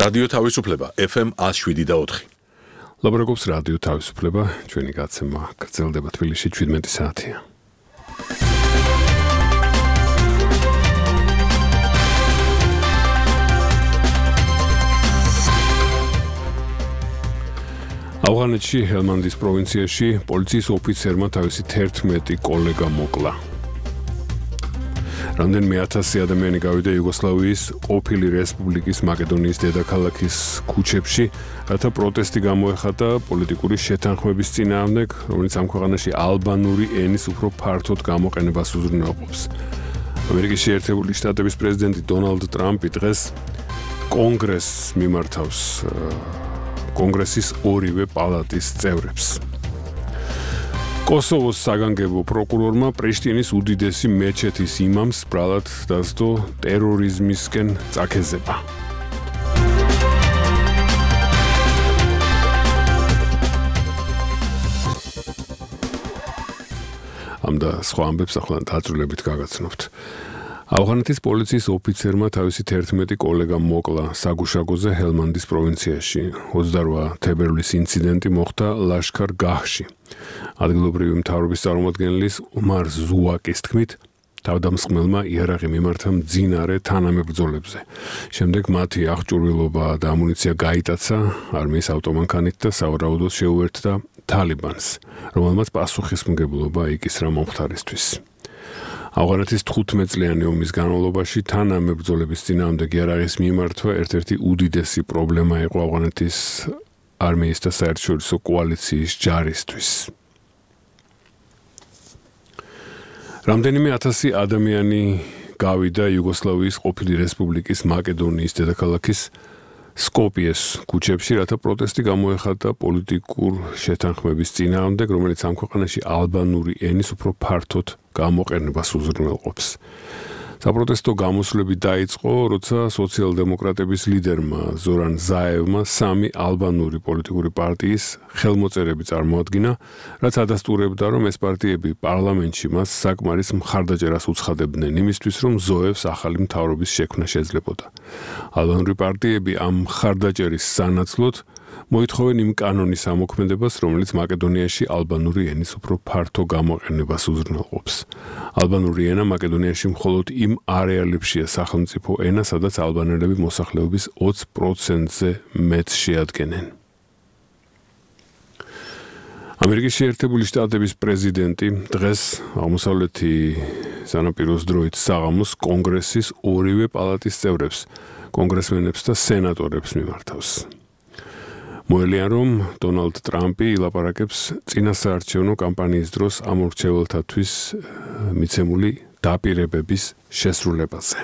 რადიო თავისუფლება FM 107.4. ლაპარაკობს რადიო თავისუფლება, ჩვენი გაცემა გრძელდება თბილისში 17 საათია. ავღანეთში ჰელმანდის პროვინციაში პოლიციის ოფიცერმა თავისი 11 კოლეგა მოკლა. რამდენიმე 1000 ადამიანი გავიდა იუგოსლავიის ყოფილი რესპუბლიკის მაკედონიის დედაქალაქის ქუჩებში, რათა პროტესტი გამოეხატა პოლიტიკური შეთანხმების წინააღმდეგ, რომელიც ამ ქვეყანაში ალბანური ენის უფრო ფართოდ გამოყენებას უზრუნველყოფს. ამერიკის შეერთებული შტატების პრეზიდენტი დონალდ ტრამპი დღეს კონგრესს მიმართავს კონგრესის ორივე პალატის წევრებს. კოსოვოს საგანგებო პროკურორმა პრიშტინის უდიდესი მეჩეთის იმამს ბრალად დასდო ტერორიზმისკენ წაქეზება. ამ და სხვა ამბებს ახლა დაწვრილებით გაგაცნობთ. ავღანეთის პოლიციის ოფიცერმა თავისი 11 კოლეგა მოკლა საგუშაგოზე ჰელმანდის პროვინციაში. 28 თებერვლის ინციდენტი მოხდა ლაშქარ-გაჰში. ადგილობრივი მთავრობის წარმომადგენლის უმარ ზუაკის თქმით, თავდამსხმელმა იარაღი მიმართა მძინარე თანამებრძოლებზე. შემდეგ მათი აღჭურვილობა და ამუნიცია გაიტაცა არმიის ავტომანქანით და სავარაუდოდ შეუერთდა თალიბანს, რომელმაც პასუხისმგებლობა იკისრა მომხდარისთვის. ავღანეთის 15 წლიანი ომის განმავლობაში თანამებრძოლების წინააღმდეგ იარაღის მიმართვა ერთ-ერთი უდიდესი პრობლემა იყო ავღანეთის არმიის და საერთაშორისო კოალიციის ჯარისთვის. რამდენიმე 1000 ადამიანი გავიდა იუგოსლავიის ყოფილი რესპუბლიკის მაკედონიის დედაქალაქის სკოპიეს ქუჩებში, რათა პროტესტი გამოეხატა პოლიტიკურ შეთანხმების წინააღმდეგ, რომელიც ამ ქვეყანაში ალბანური ენის უფრო ფართოდ გამოყენებას უზრუნველყოფს. საპროტესტო გამოსვლები დაიწყო, როცა სოციალ-დემოკრატების ლიდერმა ზორან ზაევმა 3 ალბანური პოლიტიკური პარტიის ხელმოწერები წარმოადგინა, რაც ადასტურებდა, რომ ეს პარტიები პარლამენტში მას საკმარის მხარდაჭერას უცხადებდნენ იმისთვის, რომ ზოევს ახალი მთავრობის შექმნა შეძლებოდა. ალბანური პარტიები ამ მხარდაჭერის სანაცვლოდ მოითხოვენ იმ კანონის ამოქმედებას, რომელიც მაკედონიაში ალბანური ენის უფრო ფართო გამოყენებას უზრუნველყოფს. ალბანური ენა მაკედონიაში მხოლოდ იმ არეალებშია სახელმწიფო ენა, სადაც ალბანელები მოსახლეობის 20%-ზე მეტს შეადგენენ. ამერიკის შეერთებული შტატების პრეზიდენტი დღეს აღმოსავლეთი სანაპიროს დროით საღამოს კონგრესის ორივე პალატის წევრებს, კონგრესმენებს და სენატორებს მიმართავს. მოელიან, რომ დონალდ ტრამპი ილაპარაკებს წინასაარჩევნო კამპანიის დროს ამ მრჩეველთათვის მიცემული დაპირებების შესრულებაზე.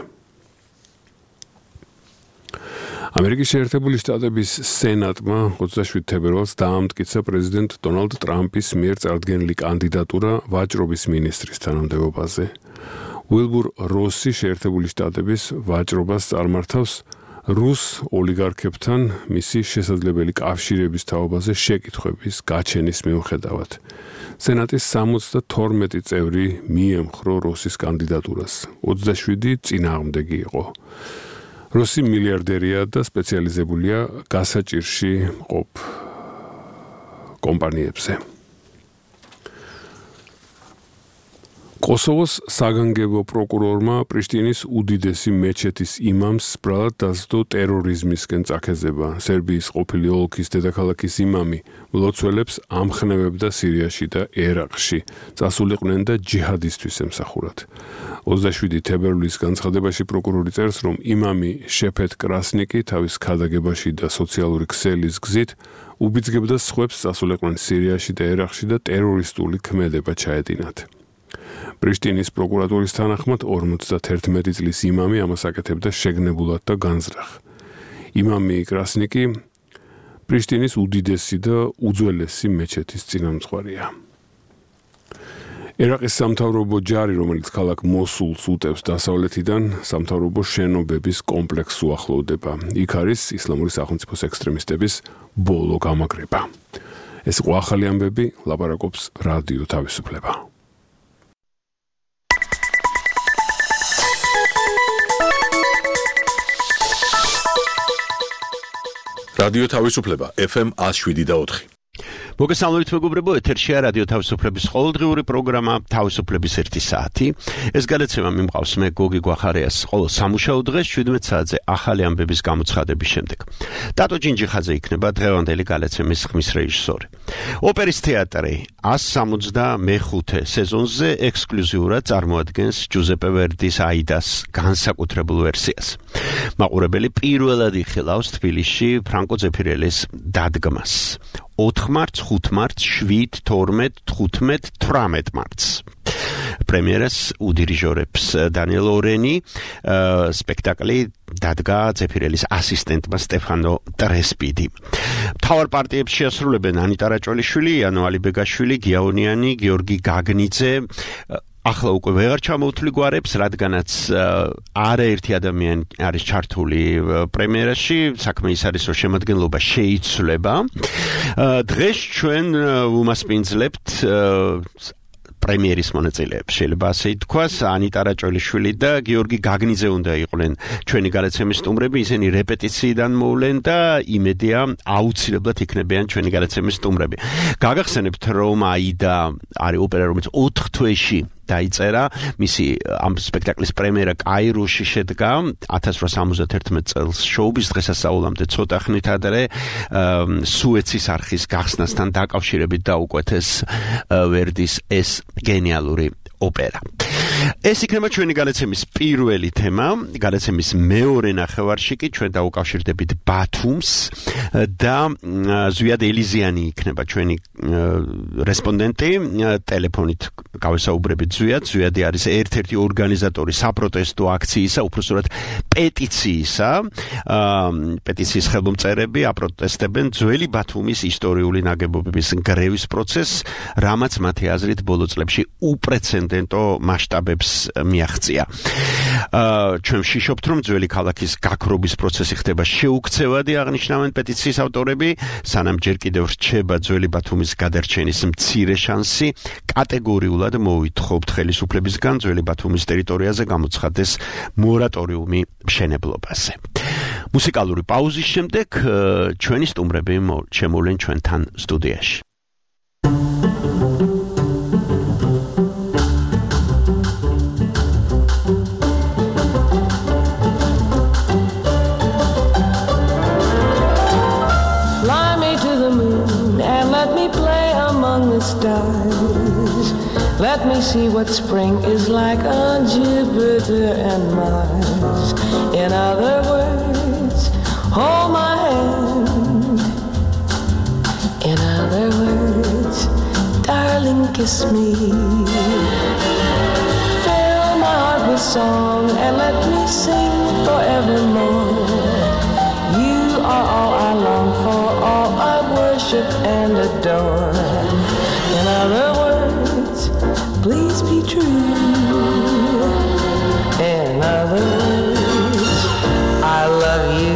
ამერიკის შეერთებული შტატების სენატმა 27 თებერვალს დაამტკიცა პრეზიდენტ დონალდ ტრამპის მიერ წარდგენილი კანდიდატურა ვაჭრობის მინისტრის თანამდებობაზე. უილბურ როსი შეერთებული შტატების ვაჭრობას წარმართავს რუს ოლიგარქებთან მისი შესაძლებელი კავშირების თაობაზე შეკითხვების გაჩენის მიუხედავად. სენატის 72 წევრი მიემხრო როსის კანდიდატურას, 27 წინააღმდეგი იყო. როსი მილიარდერია და სპეციალიზებულია გასაჭირში მყოფ კომპანიებზე. კოსოვოს საგანგებო პროკურორმა პრიშტინის უდიდესი მეჩეთის იმამს ბრალად დასდო ტერორიზმისკენ წაქეზება. სერბიის ყოფილი ოლქის დედაქალაქის იმამი მლოცველებს ამხნევებდა სირიაში და ერაყში, წასულიყვნენ და ჯიჰადისთვის ემსახურათ. 27 თებერვლის განცხადებაში პროკურორი წერს, რომ იმამი შეფეთ კრასნიკი თავის ქადაგებაში და სოციალური ქსელის გზით უბიძგებდა სხვებს წასულიყვნენ სირიაში და ერაყში და ტერორისტული ქმედება ჩაედინათ. პრიშტინის პროკურატურის თანახმად 51 წლის იმამი ამას აკეთებდა შეგნებულად და განზრახ. იმამი კრასნიკი პრიშტინის უდიდესი და უძველესი მეჩეთის წინამძღვარია. ერაყის სამთავრობო ჯარი, რომელიც ქალაქ მოსულს უტევს დასავლეთიდან, სამთავრობო შენობების კომპლექსს უახლოვდება. იქ არის ისლამური სახელმწიფოს ექსტრემისტების ბოლო გამაგრება. ეს იყო ახალი ამბები, ლაპარაკობს რადიო თავისუფლება. რადიო თავისუფლება FM 107.4. მოგესალმებით მეგობრებო, ეთერშია რადიო თავისუფლების ყოველდღიური პროგრამა თავისუფლების 1 საათი. ეს გადაცემა მიმყავს მე გოგი გვახარიას ყოველ სამუშაო დღეს 17 საათზე ახალი ამბების გამოცხადების შემდეგ. ტატო ჯინჯიხაძე იქნება დღევანდელი გადაცემის ხმის რეჟისორი. ოპერის თეატრი 165 სეზონზე ექსკლუზიურად წარმოადგენს ჯუზეპე ვერდის აიდას განსაკუთრებულ ვერსიას. მაყურებელი პირველად იხილავს თბილისში ფრანკო ზეფირელის დადგმას. 4 მარტს, 5 მარტს, 7, 12, 15, 18 მარტს. პრემიერას უდირიჟორებს დანიელ ორენი, სპექტაკლი დადგა ზეფირელის ასისტენტმა სტეფანო ტრესპიდი. მთავარ პარტიებს შეასრულებენ ანიტა რაჭველიშვილი, იანო ალიბეგაშვილი, გიაონიანი, გიორგი გაგნიძე. ახლა უკვე ვეღარ ჩამოვთვლი გვარებს, რადგანაც არაერთი ადამიანი არის ჩართული პრემიერაში, საქმე ის არის, რომ შემადგენლობა შეიცვლება. დღეს ჩვენ ვუმასპინძლებთ პრემიერის მონაწილეებს, შეიძლება ასე ითქვას, ანიტა რაჭველიშვილი და გიორგი გაგნიძე უნდა იყვნენ ჩვენი გადაცემის სტუმრები, ისინი რეპეტიციიდან მოვლენ და იმედია აუცილებლად იქნებიან ჩვენი გადაცემის სტუმრები. გაგახსენებთ, რომ აიდა არის ოპერა, რომელიც 4 თვეში დაიწერა, მისი ამ სპექტაკლის პრემიერა კაიროში შედგა 1871 წელს შოუის დღესასწაულამდე ცოტა ხნით ადრე სუეცის არხის გახსნასთან დაკავშირებით დაუკვეთეს ვერდის ეს გენიალური ოპერა. ეს იქნება ჩვენი გადაცემის პირველი თემა, გადაცემის მეორე ნახევარში კი ჩვენ დაუკავშირდებით ბათუმს და ზვიად ელიზიანი იქნება ჩვენი რესპონდენტი, ტელეფონით გავესაუბრებით ზვიადი არის ერთ-ერთი ორგანიზატორი საპროტესტო აქციისა, უბრალოდ პეტიციისა, პეტიციის ხელმომწერები აპროტესტებენ ძველი ბათუმის ისტორიული ნაგებობების გრევის პროცესს, რამაც მათი აზრით ბოლო წლებში უპრეცედენტო მასშტაბებს მიაღწია. ჩვენ ვშიშობთ, რომ ძველი ქალაქის გაქრობის პროცესი ხდება შეუქცევადი, აღნიშნავენ პეტიციის ავტორები, სანამ ჯერ კიდევ რჩება ძველი ბათუმის გადარჩენის მცირე შანსი, კატეგორიულად მოვითხოვთ ხელისუფლებისგან ძველი ბათუმის ტერიტორიაზე გამოცხადდეს მორატორიუმი მშენებლობაზე. მუსიკალური პაუზის შემდეგ ჩვენი სტუმრები შემოვლენ ჩვენთან სტუდიაში. Stars. Let me see what spring is like on Jupiter and Mars. In other words, hold my hand. In other words, darling, kiss me. Fill my heart with song and let me sing forevermore. You are all I long for, all I worship and adore. In other words, please be true. In other words, I love you.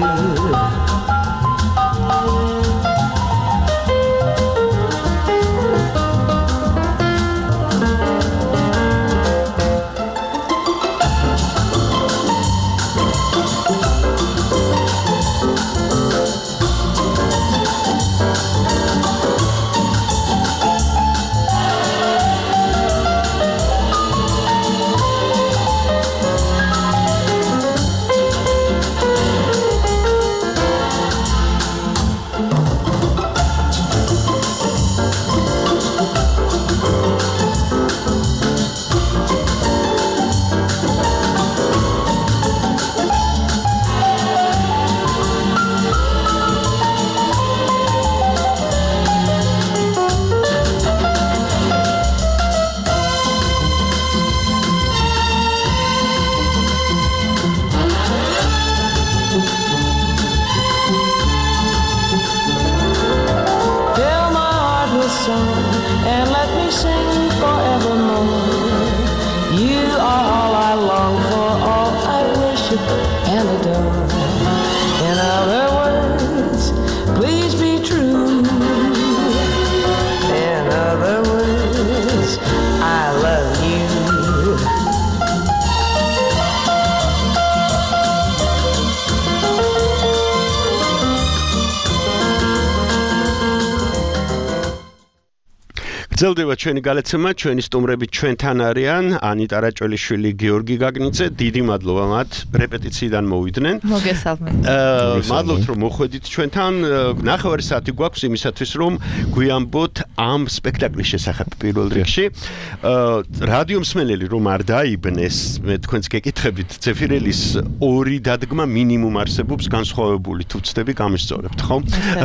გრძელდება ჩვენი გალეცემა, ჩვენი სტუმრები ჩვენთან არიან ანიტა რაჭველიშვილი, გიორგი გაგნიძე, დიდი მადლობა მათ რეპეტიციიდან მოვიდნენ. მოგესალმებით. მადლობთ რომ მოხვედით ჩვენთან. ნახევარი საათი გვაქვს იმისათვის რომ გვიამბოთ ამ სპექტაკლის შესახებ პირველ რიგში. რადიო მსმენელი რომ არ დაიბნეს, მე თქვენს გეკითხებით, ზეფირელის ორი დადგმა მინიმუმ არსებობს განსხვავებული თუ ცდები გამისწორებთ, ხო?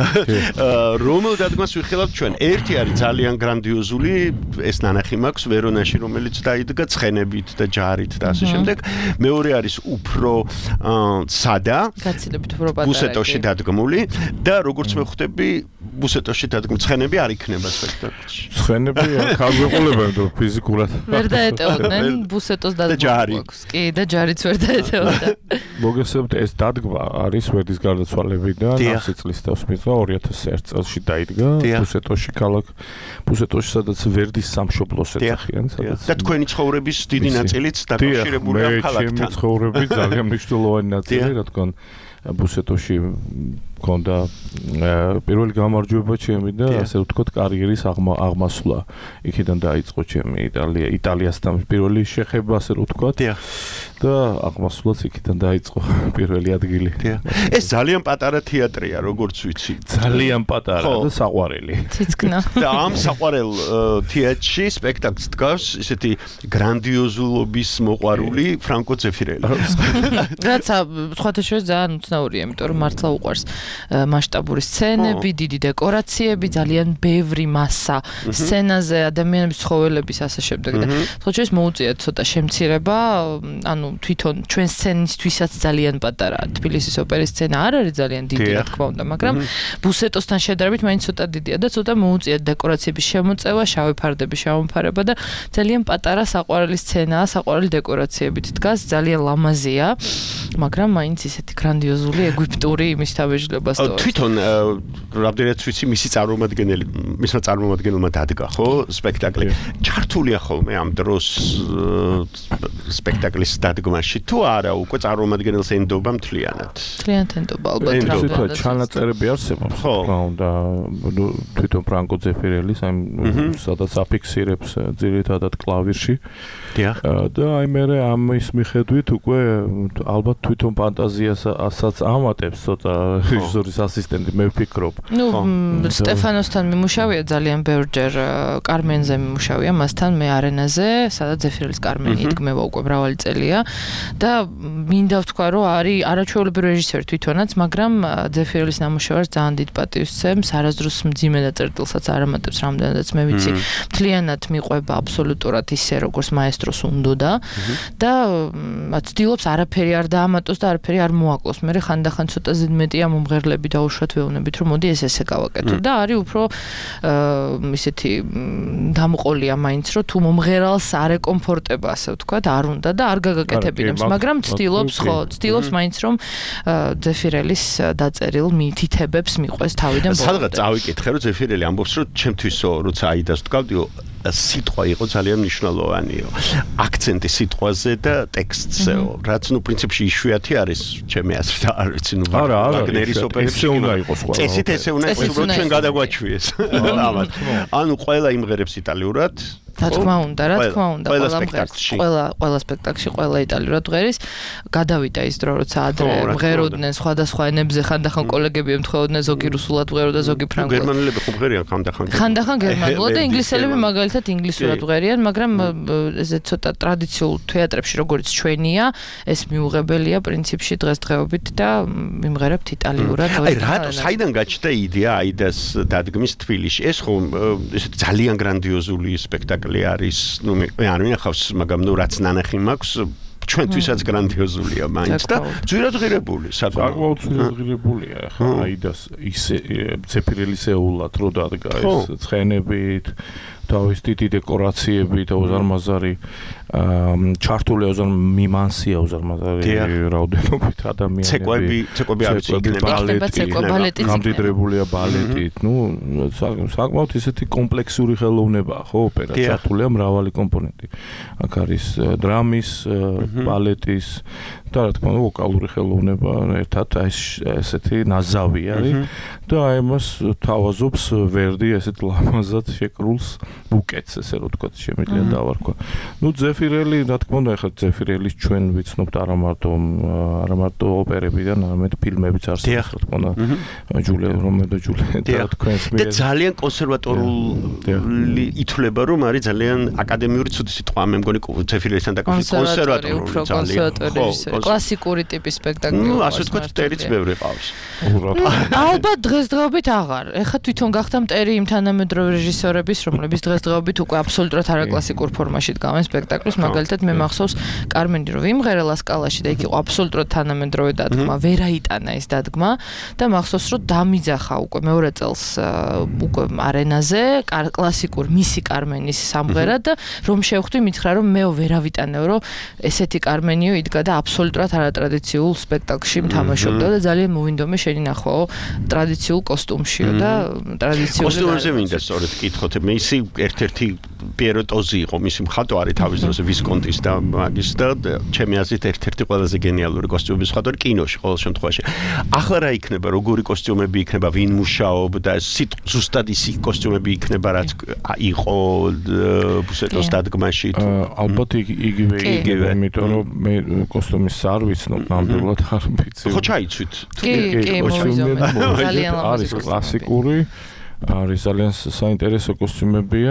რომელ დადგმას ვიხილავთ ჩვენ? ერთი არის ძალიან გრანდიოზული, ეს ნანახი მაქვს ვერონაში, რომელიც დაიდგა ცხენებით და ჯარით და ასე შემდეგ. მეორე არის უფრო სადა, გაცილებით უფრო პატარა. ბუსეტოში დადგმული და როგორც მე ხვდები, ბუსეტოში დადგმული ცხენები არ იქნება სპექტაკლში. ცხენები ქალბეყოლებენ და ფიზიკურად ვერ დაეტეოდნენ ბუსეტოს დადგმა. კი, და ჯარიც ვერ დაეტეოდა. მოგესალმებით, ეს დადგმა არის ვერდის გარდაცვალებიდან 100 წლის თავს მიწვა 2001 წელს დაიდგა ბუსეტოში ქალაქ ბუსეტოში, სადაც ვერდის სამშობლოს ეძახიან, სადაც და თქვენი ცხოვრების დიდი ნაწილიც დაკავშირებულია ქალაქთან. ჩემი ცხოვრების ძალიან მნიშვნელოვანი ნაწილი, რადგან ბუსეტოში მქონდა პირველი გამარჯვება ჩემი და ასე ვთქვათ კარიერის აღმასვლა. იქიდან დაიწყო ჩემი იტალიასთან პირველი შეხება, ასე ვთქვათ. და აღმასვლაც იქიდან დაიწყო პირველი ადგილი. ეს ძალიან პატარა თეატრია, როგორც ვიცი. ძალიან პატარა და საყვარელი. ციცკნა. და ამ საყვარელ თეატრში სპექტაკლს დგას ისეთი გრანდიოზულობის მოყვარული ფრანკო ზეფირელი. რაც სხვათა შორის ძალიან უცნაურია, იმიტომ რომ მართლა უყვარს მასშტაბური სცენები, დიდი დეკორაციები, ძალიან ბევრი მასა სცენაზე, ადამიანების ცხოველების ასე შემდეგ და სხვათა შორის მოუწიათ ცოტა შემცირება, ანუ თვითონ ჩვენ სცენისთვისაც ძალიან პატარაა. თბილისის ოპერის სცენა არ არის ძალიან დიდი, რა თქმა უნდა, მაგრამ ბუსეტოსთან შედარებით მაინც ცოტა დიდია და ცოტა მოუწიათ დეკორაციების შემოწევა, შავი ფარდების შემოფარება და ძალიან პატარა საყვარელი სცენაა, საყვარელი დეკორაციებით დგას, ძალიან ლამაზია, მაგრამ მაინც ისეთი გრანდიოზული ეგვიპტური იმის თავეჯლებას თორს. თვითონ რამდენიც ვიცი, მისმა წარმომადგენელმა დადგა, ხო, სპექტაკლი. ჩართულია ხოლმე ამ დროს სპექტაკლის დადგმაში თუ არა, უკვე წარმომადგენელს ენდობა მთლიანად. მთლიანად ენდობა ალბათ თვითონ ჩანაწერები არსებობს, ხო, და თვითონ ფრანკო ზეფირელის ამ სადაც აფიქსირებს ძირითადად კლავირში. და აი მე ამის მიხედვით უკვე ალბათ თვითონ ფანტაზიასაც ამატებს ცოტა რეჟისორის ასისტენტი, მე ვფიქრობ. ნუ სტეფანოსთან მიმუშავია ძალიან ბევრჯერ, კარმენზე მიმუშავია, მასთან მე არენაზე, სადაც ზეფირელის კარმენი იდგმება უკვე მრავალი წელია და მინდა ვთქვა, რომ არის არაჩვეულებრივი რეჟისორი თვითონაც, მაგრამ ზეფირელის ნამუშევარს ძალიან დიდ პატივს სცემს, არასდროს მძიმე დაწერილსაც არ ამატებს, რამდენადაც მე ვიცი. მთლიანად მიყვება აბსოლუტურად ისე, როგორც მაესტროს უნდოდა და ცდილობს არაფერი არ დაამატოს და არაფერი არ მოაკლოს. მე ხანდახან ცოტა ზედმეტია მომღერლები დაუშვათ ვეუბნებით, რომ მოდი ესე გავაკეთო და არის უფრო ისეთი დამყოლია მაინც, რომ თუ მომღერალს არ ეკომფორტება, ასე ვთქვათ, არ უნდა და არ გაგაკეთებინებს, მაგრამ ცდილობს მაინც რომ ზეფირელის დაწერილ მითითებებს მიყვეს თავიდან ბოლომდე. სადღაც წავიკითხე, რომ ზეფირელი ამბობს, რომ ჩემთვისო, როცა აიდას ვთქვავდიო, სიტყვა იყო ძალიან მნიშვნელოვანიო. აქცენტი სიტყვაზე და ტექსტზეო, რაც ნუ პრინციპში იშვიათი არის, ჩემი აზრით, არ ვიცი, ნუ ვაგნერის ოპერებში უნდა იყოს ყველა. წესით ესე უნდა იყოს, რომ ჩვენ გადაგვაჩვიეს. ანუ ყველა იმღერებს იტალიურად. რა თქმა უნდა, ყველა სპექტაკლში ყველა იტალიურად ღერის. გადავიდა ის დრო, როცა ადრე მღეროდნენ სხვადასხვა ენებზე, ხანდახან კოლეგები ემთხოვდნენ, ზოგი რუსულად მღეროდა, ზოგი ფრანგულად. გერმანელები ხო მღერიან ხანდახან გერმანულად და ინგლისელები მაგალითად ინგლისურად მღერიან, მაგრამ ესე ცოტა ტრადიციულ თეატრებში, როგორც ჩვენია, ეს მიუღებელია პრინციპში დღესდღეობით და მიმღერებთ იტალიურად. აი, რატო საიდან გაჩნდა იდეა აიდას დადგმის თბილისში? ეს ხო ესე ძალიან გრანდიოზული სპექტაკლი არის, ნუ მე არ მინახავს, მაგრამ ნუ რაც ნანახი მაქვს, ჩვენთვისაც გრანდიოზულია მაინც და ძვირად ღირებული, საკმაოდ ძვირად ღირებულია, ხა აიდას ისე ზეფირელის ეულად რო დადგა ეს ცხენებით, თავის დიდი დეკორაციები და უზარმაზარი ჩართული მიმანსია უზარმაზარი რაოდენობით ადამიანები, ცეკვები არის იქნება, გამდიდრებულია ბალეტით, ნუ საკმაოდ ისეთი კომპლექსური ხელოვნებაა, ხო, ოპერა ჩართულია მრავალი კომპონენტი. აქ არის დრამის, ბალეტის და რა თქმა უნდა ვოკალური ხელოვნება ერთად ესეთი ნაზავი არის და აი მას თავაზობს ვერდი ესეთ ლამაზად შეკრულს ბუკეტს ესე რომ ვთქვათ შემიძლია დავარქვა. ნუ ზეფირელი რა თქმა უნდა ეხლა ზეფირელის ჩვენ ვიცნობთ არა მარტო ოპერებიდან, არამედ ფილმებიც არსებობს რა თქმა უნდა. ჯულია რომედო ჯულია და თქვენს მიერ და ძალიან კონსერვატორული ითვლება რომ არის ძალიან აკადემიური ცუდი სიტყვა მე მგონი ზეფირელისთან დაკავშირებით კონსერვატორული კლასიკური ტიპის სპექტაკლი. ნუ ასე ვთქვათ მტერიც ბევრი ყავს. ალბათ დღესდღეობით აღარ. ეხლა თვითონ გახდა მტერი იმ თანამედროვე რეჟისორების, რომლებიც დღესდღეობით უკვე აბსოლუტურად არაკლასიკურ ფორმაში დგავენ სპექტაკლს, მაგალითად მე მახსოვს კარმენი რო ვიმღერა ლა სკალაში და იქ იყო აბსოლუტურად თანამედროვე დადგმა, ვერ აიტანა ეს დადგმა და მახსოვს რომ დამიძახა უკვე მეორე წელს უკვე არენაზე კლასიკურ მისი კარმენის სამღერა და რომ შევხვდი მითხრა რომ მეო ვერ ავიტანეო რომ ესეთი კარმენიო იდგა და აბსოლუტურად არატრადიციულ სპექტაკლში თამაშობდა და ძალიან მოვინდომე შენი ნახვაო ტრადიციულ კოსტუმშიო და ტრადიციულ კოსტუმებზე მინდა სწორედ კითხოთ მე ისი ერთ-ერთი პიერო ტოზი იყო მისი მხატვარი თავის დროზე ვისკონტის და მაგის და ჩემი აზრით ერთ-ერთი ყველაზე გენიალური კოსტუმების მხატვარი კინოში ყოველ შემთხვევაში ახლა რა იქნება როგორი კოსტუმები იქნება ვინ მუშაობდა ზუსტად ისი კოსტუმები იქნება რაც იყო ბუსეტოს დადგმაში ალბათ იგივე იმიტომ რომ მე კოსტუმის არ ვიცნობ ნამდვილად არ ვიცი ხო ჩაიცვით არის კლასიკური არის ძალიან საინტერესო კოსტუმებია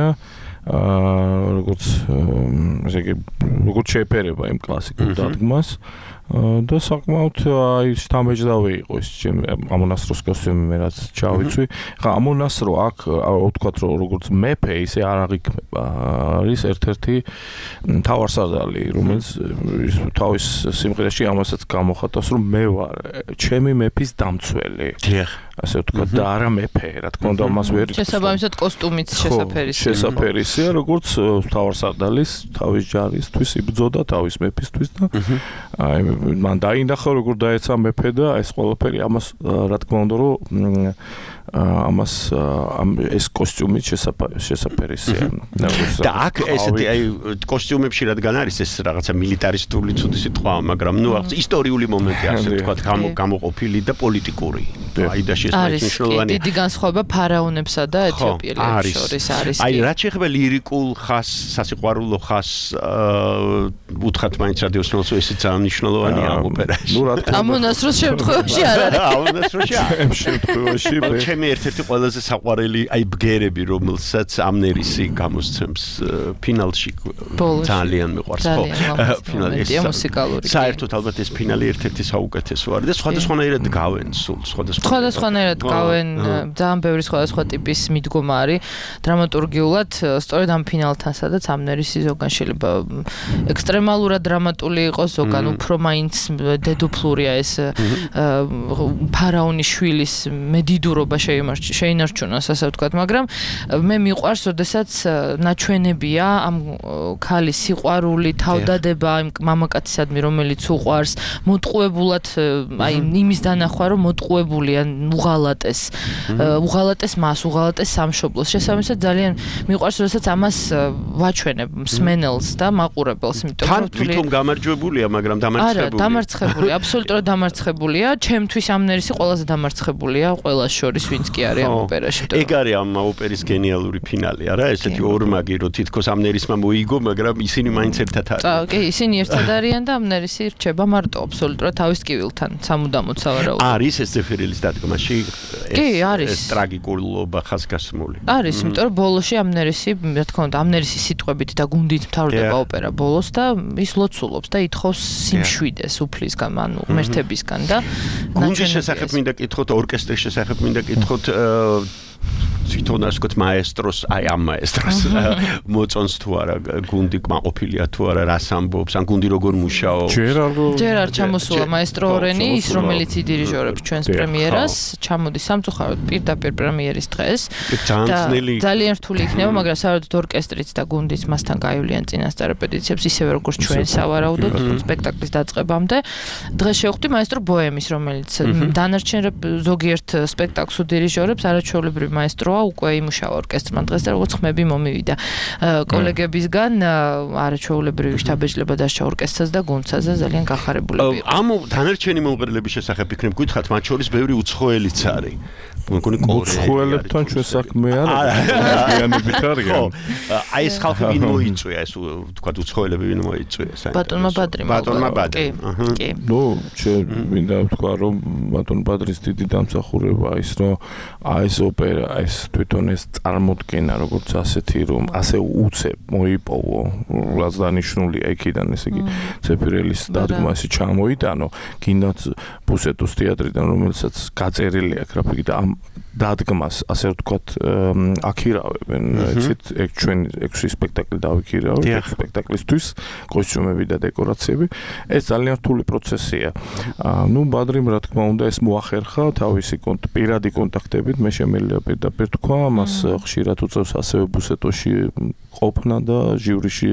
როგორც ესე იგი როგორც შეეფერება იმ კლასიკურ დადგმას და საკმაოდ აი შთამბეჭდავი იყო ეს ჩემი ამონასტროს კოსტუმი მე რაც ჩავიცვი ხა ამონასტრო აქ ვთქვათ რომ როგორც მეფე ისე არ აღიქმება არის ერთ-ერთი მთავარსარდალი რომელიც თავის სიმღერაში ამასაც გამოხატავს რომ მე ვარ ჩემი მეფის დამცველი ასე ვთქვათ და არა მეფე რა თქმა უნდა მას ვერ შესაბამისად კოსტუმიც შესაფერისია როგორც მთავარსარდალის თავის ჯარისთვის იბრძოდა თავის მეფისთვის და აი მან დაინახა როგორ დაეცა მეფე და ეს ყველაფერი ამას რა თქმა უნდა რომ ამას ეს კოსტუმი შესაფერისია და აქ ესეთი აი კოსტუმებში რადგან არის ეს რაღაცა მილიტარისტული ცუდი სიტყვა მაგრამ ნუ ისტორიული მომენტი ასე ვთქვათ გამოყოფილი და პოლიტიკური აი და არის დიდი განსხვავება ფარაონებსა და ეთიოპიელებს შორის არის აი რაც შეეხება ლირიკულ ხას სასიყვარულო ხას უთხრათ მაინც რადიოსნელს ესეც მნიშვნელოვანია ოპერაში ნუ რა თქმა უნდა ამონასროს შემთხვევაში არ არის ამონასროში ამ შემთხვევაში ჩემი ერთ-ერთი ყველაზე საყვარელი აი ბგერები რომელსაც ამნერისი გამოსცემს ფინალში ძალიან მიყვარს ხო ფინალი მუსიკალური საერთოდ ალბათ ეს ფინალი ერთ-ერთი საუკეთესო არის და სხვადასხვანაირად გავენ სულ სხვადასხვანაირად გავენ ძალიან ბევრი სხვადასხვა ტიპის მიდგომა არის დრამატურგიულად სწორედ ამ ფინალთან სადაც ამნერისი ზოგან შეიძლება ექსტრემალურად დრამატული იყოს ზოგან უფრო მაინც დედოფლურია ეს ფარაონის შვილის მედიდურობა შეინარჩუნოს ასე ვთქვათ მაგრამ მე მიყვარს როდესაც ნაჩვენებია ამ ქალის სიყვარული თავდადება იმ მამაკაცისადმი რომელიც უყვარს მოტყუებულად აი იმის დანახვა რომ მოტყუებულია უღალატეს მას უღალატეს სამშობლოს შესაბამისად ძალიან მიყვარს როდესაც ამას ვაჩვენებ მსმენელს და მაყურებელს იმიტომ რომ თვითონ გამარჯვებულია მაგრამ დამარცხებულია არა დამარცხებული აბსოლუტურად დამარცხებულია ჩემთვის ამნერისი ყველაზე დამარცხებულია ყველას შორის ვინც კი არის ამ ოპერაში ეგ არის ამ ოპერის გენიალური ფინალი არა ესეთი ორმაგი რომ თითქოს ამნერისმა მოიგო მაგრამ ისინი მაინც ერთად არიან კი ისინი ერთად არიან და ამნერისი რჩება მარტო აბსოლუტურად თავის ტკივილთან სამუდამოდ სავარაუდოდ არის ეს ზეფირელის დადგმაში ეს ტრაგიკულობა ხაზგასმული არის იმიტომ რომ ბოლოში ამნერისი რა თქმა უნდა ამნერისის სიტყვებით და გუნდით მთავრდება ოპერა ბოლოს და ის ლოცულობს და ითხოვს სიმშვიდეს უფლისგან ანუ ღმერთებისგან და გუნდის შესახებ მინდა კითხოთ ორკესტრის შესახებ მინდა კითხოთ თვითონ ასე ვთქვათ მაესტროს აი ამ მაესტროს მოწონს თუ არა გუნდი კმაყოფილია თუ არა რას ამბობს ან გუნდი როგორ მუშაობს ჯერ არ ჩამოსულა მაესტრო ორენი ის რომელიც იდირიჟორებს ჩვენს პრემიერას ჩამოდის სამწუხაროდ პირდაპირ პრემიერის დღეს და ძალიან რთული იქნება მაგრამ საერთოდ ორკესტრიც და გუნდიც მასთან გაივლიან წინასწარ რეპეტიციებს ისევე როგორც ჩვენ სავარაუდოდ სპექტაკლის დაწყებამდე დღეს შევხვდი მაესტრო ბოემის რომელიც დანარჩენ ზოგიერთ სპექტაკლს უდირიჟორებს არაჩვეულებრივი მაესტროა რვა უკვე იმუშავა ორკესტრმა დღეს და როგორც ხმები მომივიდა კოლეგებისგან არაჩვეულებრივი შტაბეჭდილება დასჭა ორკესტრს და გუნდსაც და ძალიან გახარებულები იყო. ამ დანარჩენი მომღერლების შესახებ იქნებ გითხრათ, მათ შორის ბევრი უცხოელიც არის. მგონი უცხოელებთან ჩვენ საქმე არ აქვს.იანებით არიან. აი ეს ხალხი ვინ მოიწვია, ეს თქვა უცხოელები ვინ მოიწვია საერთოდ? ბატონმა ბადრიმ. ბატონმა ბადრიმ. კი. ნუ ჩვენ მინდა ვთქვა რომ ბატონ ბადრის დიდი დამსახურება ის რომ აი ეს ოპერა, ეს თვითონ ეს წარმოდგენა როგორც ასეთი რომ ასე უცებ მოიპოვო, რაც დანიშნულია იქიდან ესე იგი ცეფირელის დადგმა ესე ჩამოიტანო, გინდათ ბუსეტოს თეატრიდან რომელსაც გაწერილი აქვს რაფიგი და ამ დადგმას ასე ვთქვათ აქირავებენ, ეცით ეგ ჩვენ 6 სპექტაკლი დავიქირავეთ, 6 სპექტაკლისთვის კოსტიუმები და დეკორაციები. ეს ძალიან რთული პროცესია. ნუ ბადრიმ რა თქმა უნდა ეს მოახერხა თავისი პირადი კონტაქტებით, მე შემიძლია პირდაპირ თქვა, მას ხშირად უწევს ასევე ბუსეტოში ყოფნა და ჟივრიში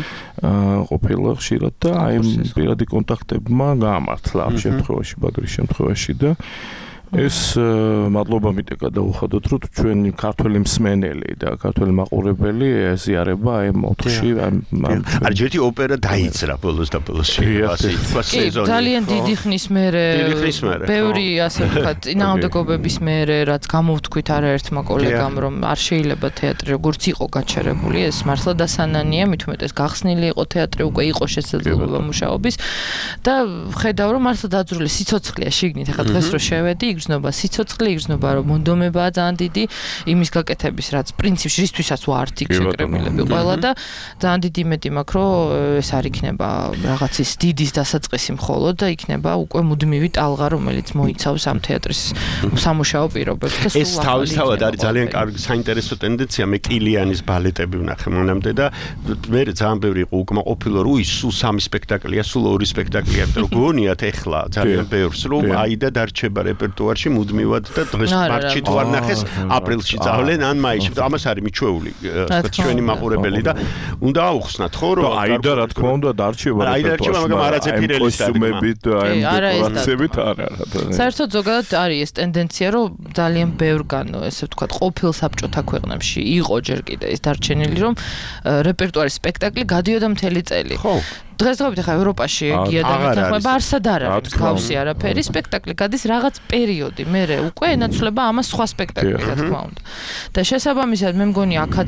ყოფილა ხშირად და აი პირადი კონტაქტებმა გაამართლა ამ შემთხვევაში, ბადრის შემთხვევაში და ეს მადლობა მიტე გადაუხადოთ, რომ ჩვენ ქართველი მსმენელი და ქართველი მაყურებელი ეზიარება აი მოთხში არ ჯერტი ოპერა დაიძრა ბოლოს და ბოლოს სეზონი. ძალიან დიდი ხნის მერე ბევრი ასე ვთქვათ წინააღმდეგობების მერე რაც გამოვთქვით არაერთმა კოლეგამ რომ არ შეიძლება თეატრი როგორც იყო გაჩერებული ეს მართლა დასანანია მით უმეტეს გახსნილი იყო თეატრი უკვე იყო შესაძლებლობა მუშაობის და ხედავ რომ მართლა დაძრული სიცოცხლეა შიგნით ახლა დღეს რო შევედი იგრძნობა სიცოცხლე, იგრძნობა რომ მონდომებაა ძალიან დიდი იმის გაკეთების, რაც პრინციპში რისთვისაც ვართ იქ შეკრებილები ყველა და ძალიან დიდი იმედი მაქვს, რომ ეს არ იქნება რაღაცის დიდის დასაწყისი მხოლოდ და იქნება უკვე მუდმივი ტალღა, რომელიც მოიცავს ამ თეატრის სამუშაო პირობებს და ეს თავისთავად არის ძალიან კარგი საინტერესო ტენდენცია, მე კილიანის ბალეტები ვნახე მონამდე და მე ძალიან ბევრი იყო უკმაყოფილო, რომ ის სულ 3 სპექტაკლია, სულ 2 სპექტაკლია, რომ გონიათ ეხლა ძალიან ბევრს, რომ აიდა დარჩება რეპერტუარში მუდმივად და დღეს მარტში თუ არ ნახეს აპრილში წავლენ ან მაისში. ამას არის მიჩვეული ჩვენი მაყურებელი და უნდა აუხსნათ ხო რომ აიდა რა თქმა უნდა დარჩება რეპერტუარში, მაგრამ არაცეფირელის კოსტიუმებით და აი დეკორაციებით არა. საერთოდ ზოგადად არის ეს ტენდენცია რომ ძალიან ბევრგან ესე ვთქვათ ყოფილ საბჭოთა ქვეყნებში იყო ჯერ კიდე ეს დარჩენილი რომ რეპერტუარის სპექტაკლი გადიოდა მთელი წელი. ხო დღესდღეობით ახლა ევროპაში ეგია და მეთანხმება არსად არ არის გავსი არაფერი სპექტაკლი გადის რაღაც პერიოდი მერე უკვე ენაცვლება ამას სხვა სპექტაკლი რა თქმა უნდა და შესაბამისად მე მგონი აქაც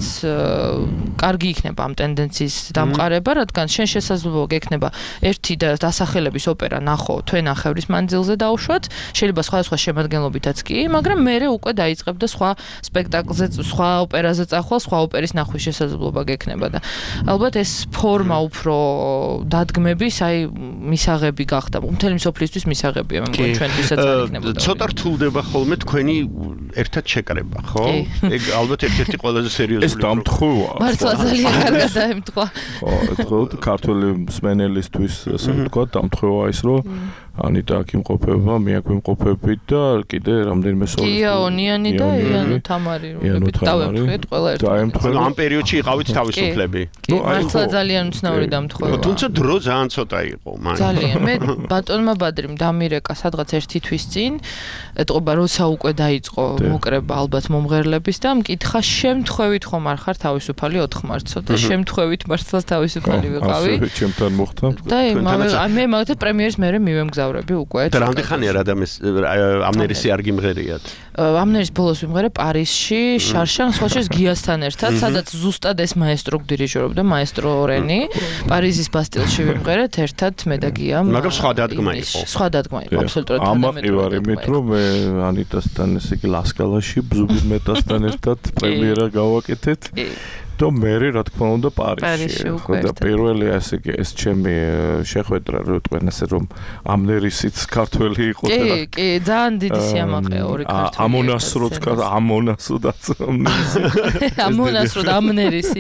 კარგი იქნება ამ ტენდენციის დამყარება რადგან შენ შესაძლებლობა გექნება ერთი და დასახელების ოპერა ნახო თვენახევრის მანძილზე დაუშვათ შეიძლება სხვადასხვა შემადგენლობითაც კი მაგრამ მერე უკვე დაიწყებ და სხვა სპექტაკლზე სხვა ოპერაზე წახვალ სხვა ოპერის ნახვის შესაძლებლობა გექნება და ალბათ ეს ფორმა უფრო დადგმების აი მისაღები გახდა. მთელი მსოფლიოსთვის მისაღებია მე მგონი ჩვენთვისაც არ იქნებოდა. ცოტა რთულდება ხოლმე თქვენი ერთად შეკრება, ხო? ეგ ალბათ ერთ-ერთი ყველაზე სერიოზული ეს დამთხოვა. მართლა ძალიან კარგად დაემთხვა. ხო, ეთქოთ ქართული მსმენელისთვის ასე ვთქვათ, დამთხოვა ის რომ ანიტა აქ იმყოფება, მე აქ ვიმყოფებით და კიდე რამდენიმე სოლისტი. კი, ონიანი და იანო თამარი რომლებიც დავემთხვეთ ყველა ერთად. ამ პერიოდში იყავით თავისუფლები. ნუ მართლა ძალიან უცნაური დამთხოვა. თუმცა დრო ძალიან ცოტა იყო მან. ძალიან. მე ბატონმა ბადრიმ დამირეკა სადღაც 1 თვის წინ, ეტყობა როცა უკვე დაიწყო მოკრება ალბათ მომღერლების და მკითხა შემთხვევით ხომ არ ხარ თავისუფალი 4 მარტსო და შემთხვევით მართლაც თავისუფალი ვიყავი. ასე ჩემთან მოხდა. და მე მაგათაც პრემიერის მერე მივემგზავრები უკვე. და რამდენი ხანია რადამეს ამნერისი არ გიმღერიათ? ამნერის ბოლოს ვიმღერე პარიზში, შარშან, სხვა შეს გიასთან ერთად, სადაც ზუსტად ეს მაესტრო გდირიჟორობდა, მაესტრო რენი. პარიზის ბასტილში ვიმღერეთ ერთად მე და გია. მაგრამ სხვა დადგმა იყო. სხვა დადგმა იყო, აბსოლუტურად ამაყივარ იმით, რომ მე ანიტასთან ესე იგი ლასკალაში ბზუბირმეტასთან ერთად პრემიერა გავაკეთეთ. და მე რა თქმა უნდა პარიზში. და პირველი ასე კი ეს ჩემი შეხვედრა რო თქვენ ასე რომ ამნერისიც ქართველი იყო და კი, ძალიან დიდი სიამაყეა ორი ქართველი. ამონასროც ამონასროდაც ამნერისი. ამონასროდ ამნერისი.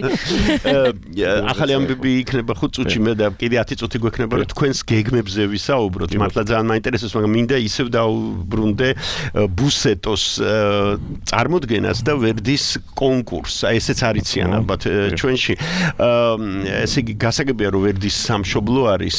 ახალი ამბები იქნება 5 წუთში მე და კიდე 10 წუთი გვექნება რომ თქვენს გეგმებზე ვისაუბროთ. მართლა ძალიან მაინტერესებს, მაგრამ მინდა ისევ დავბრუნდე ბუსეტოს წარმოდგენას და ვერდის კონკურსს. აი ესეც არიციან ალბათ ჩვენში. ესე იგი გასაგებია რომ ვერდის სამშობლო არის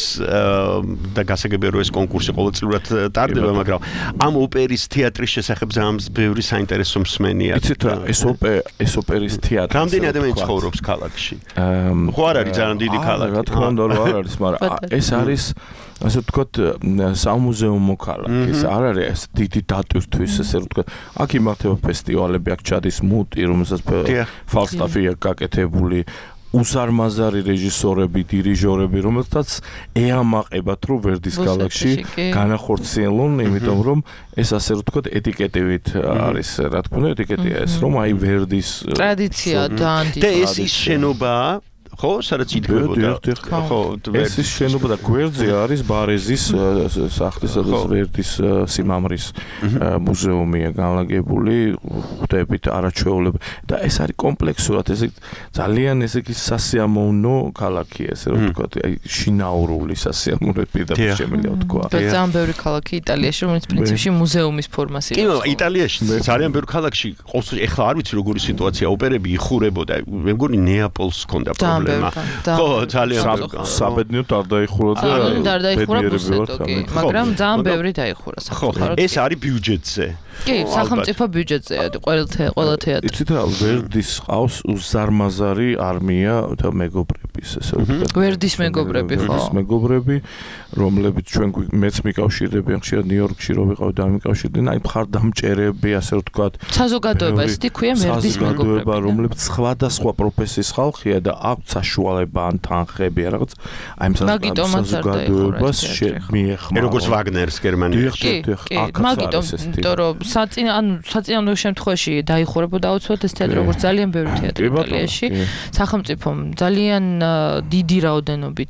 და გასაგებია რომ ეს კონკურსი ყოველწლიურად ტარდება, მაგრამ ამ ოპერის თეატრის შესახებ ძალიან ბევრი საინტერესო მსმენია. იცით რა, ეს ოპერის თეატრი. რამდენი ადამიანი ცხოვრობს ქალაქში? ხო არ არის ძალიან დიდი ქალაქი. რა თქმა უნდა რომ არ არის, მაგრამ ეს არის ასე ვთქვათ სამუზეუმო ქალაქი. ეს არ არის ეს დიდი დატვირთვის, ესე ვთქვათ. აქ იმართება ფესტივალები, აქ ჩადის მუტი, რომელსაც ფალსტაფია გაკეთებული, უზარმაზარი რეჟისორები, დირიჟორები, რომელთაც ეამაყებათ რომ ვერდის ქალაქში განახორციელონ, იმიტომ რომ ეს ასე ვთქვათ ეტიკეტივით არის, რა თქმა უნდა, ეტიკეტია ეს, რომ აი ვერდის ტრადიცია და და ეს ის შენობაა ხო, სადაც იდგმებოდა. ხო, ეს ის შენობა და გვერდზე არის ბარეზის სახლი, სადაც ვერდის სიმამრის მუზეუმია განლაგებული, ხვდებით არაჩვეულები და ეს არის კომპლექსურად, ესე ძალიან ესე იგი სასიამოვნო ქალაქია, ესე რომ ვთქვათ, აი შინაურული სასიამოვნო პირდაპირ შემიძლია ვთქვა. და ძალიან ბევრი ქალაქი იტალიაში, რომელიც პრინციპში მუზეუმის ფორმას იღებს. კი, იტალიაში ძალიან ბევრი ქალაქში, ეხლა არ ვიცი როგორი სიტუაცია, ოპერები იხურებოდა, მე მგონი ნეაპოლს ჰქონდა პრობლემა. ხო, ძალიან საბედნიეროდ არ დაიხურა და არ დაიხურა ბუსეტო, მაგრამ ძალიან ბევრი დაიხურა სახელმწიფო. ეს არის ბიუჯეტზე. კი, სახელმწიფო ბიუჯეტზეა ყველა თეატრი. იცით რა, ვერდის ყავს უზარმაზარი არმია და მეგობრების, ესე ვთქვათ. ვერდის მეგობრები, ხო. ვერდის მეგობრები, რომლებიც ჩვენ მეც მიკავშირდებიან ხშირად ნიუ-იორკში რო ვიყავ და მიკავშირდნენ, აი მხარდამჭერები, ასე ვთქვათ. საზოგადოება, ისეთი ქვია ვერდის მეგობრები, რომლებიც სხვადასხვა პროფესიის ხალხია და აქვთ საშუალება ან თანხები ან რაღაც აი საზოგადოებას მიეხმარა. როგორც ვაგნერს გერმანიაში. მაგიტომ, იმიტომ რომ საწინააღმდეგო შემთხვევაში დაიხურებოდა აუცილებლად ეს თეატრი, როგორც ძალიან ბევრი თეატრი იტალიაში, სახელმწიფომ ძალიან დიდი რაოდენობით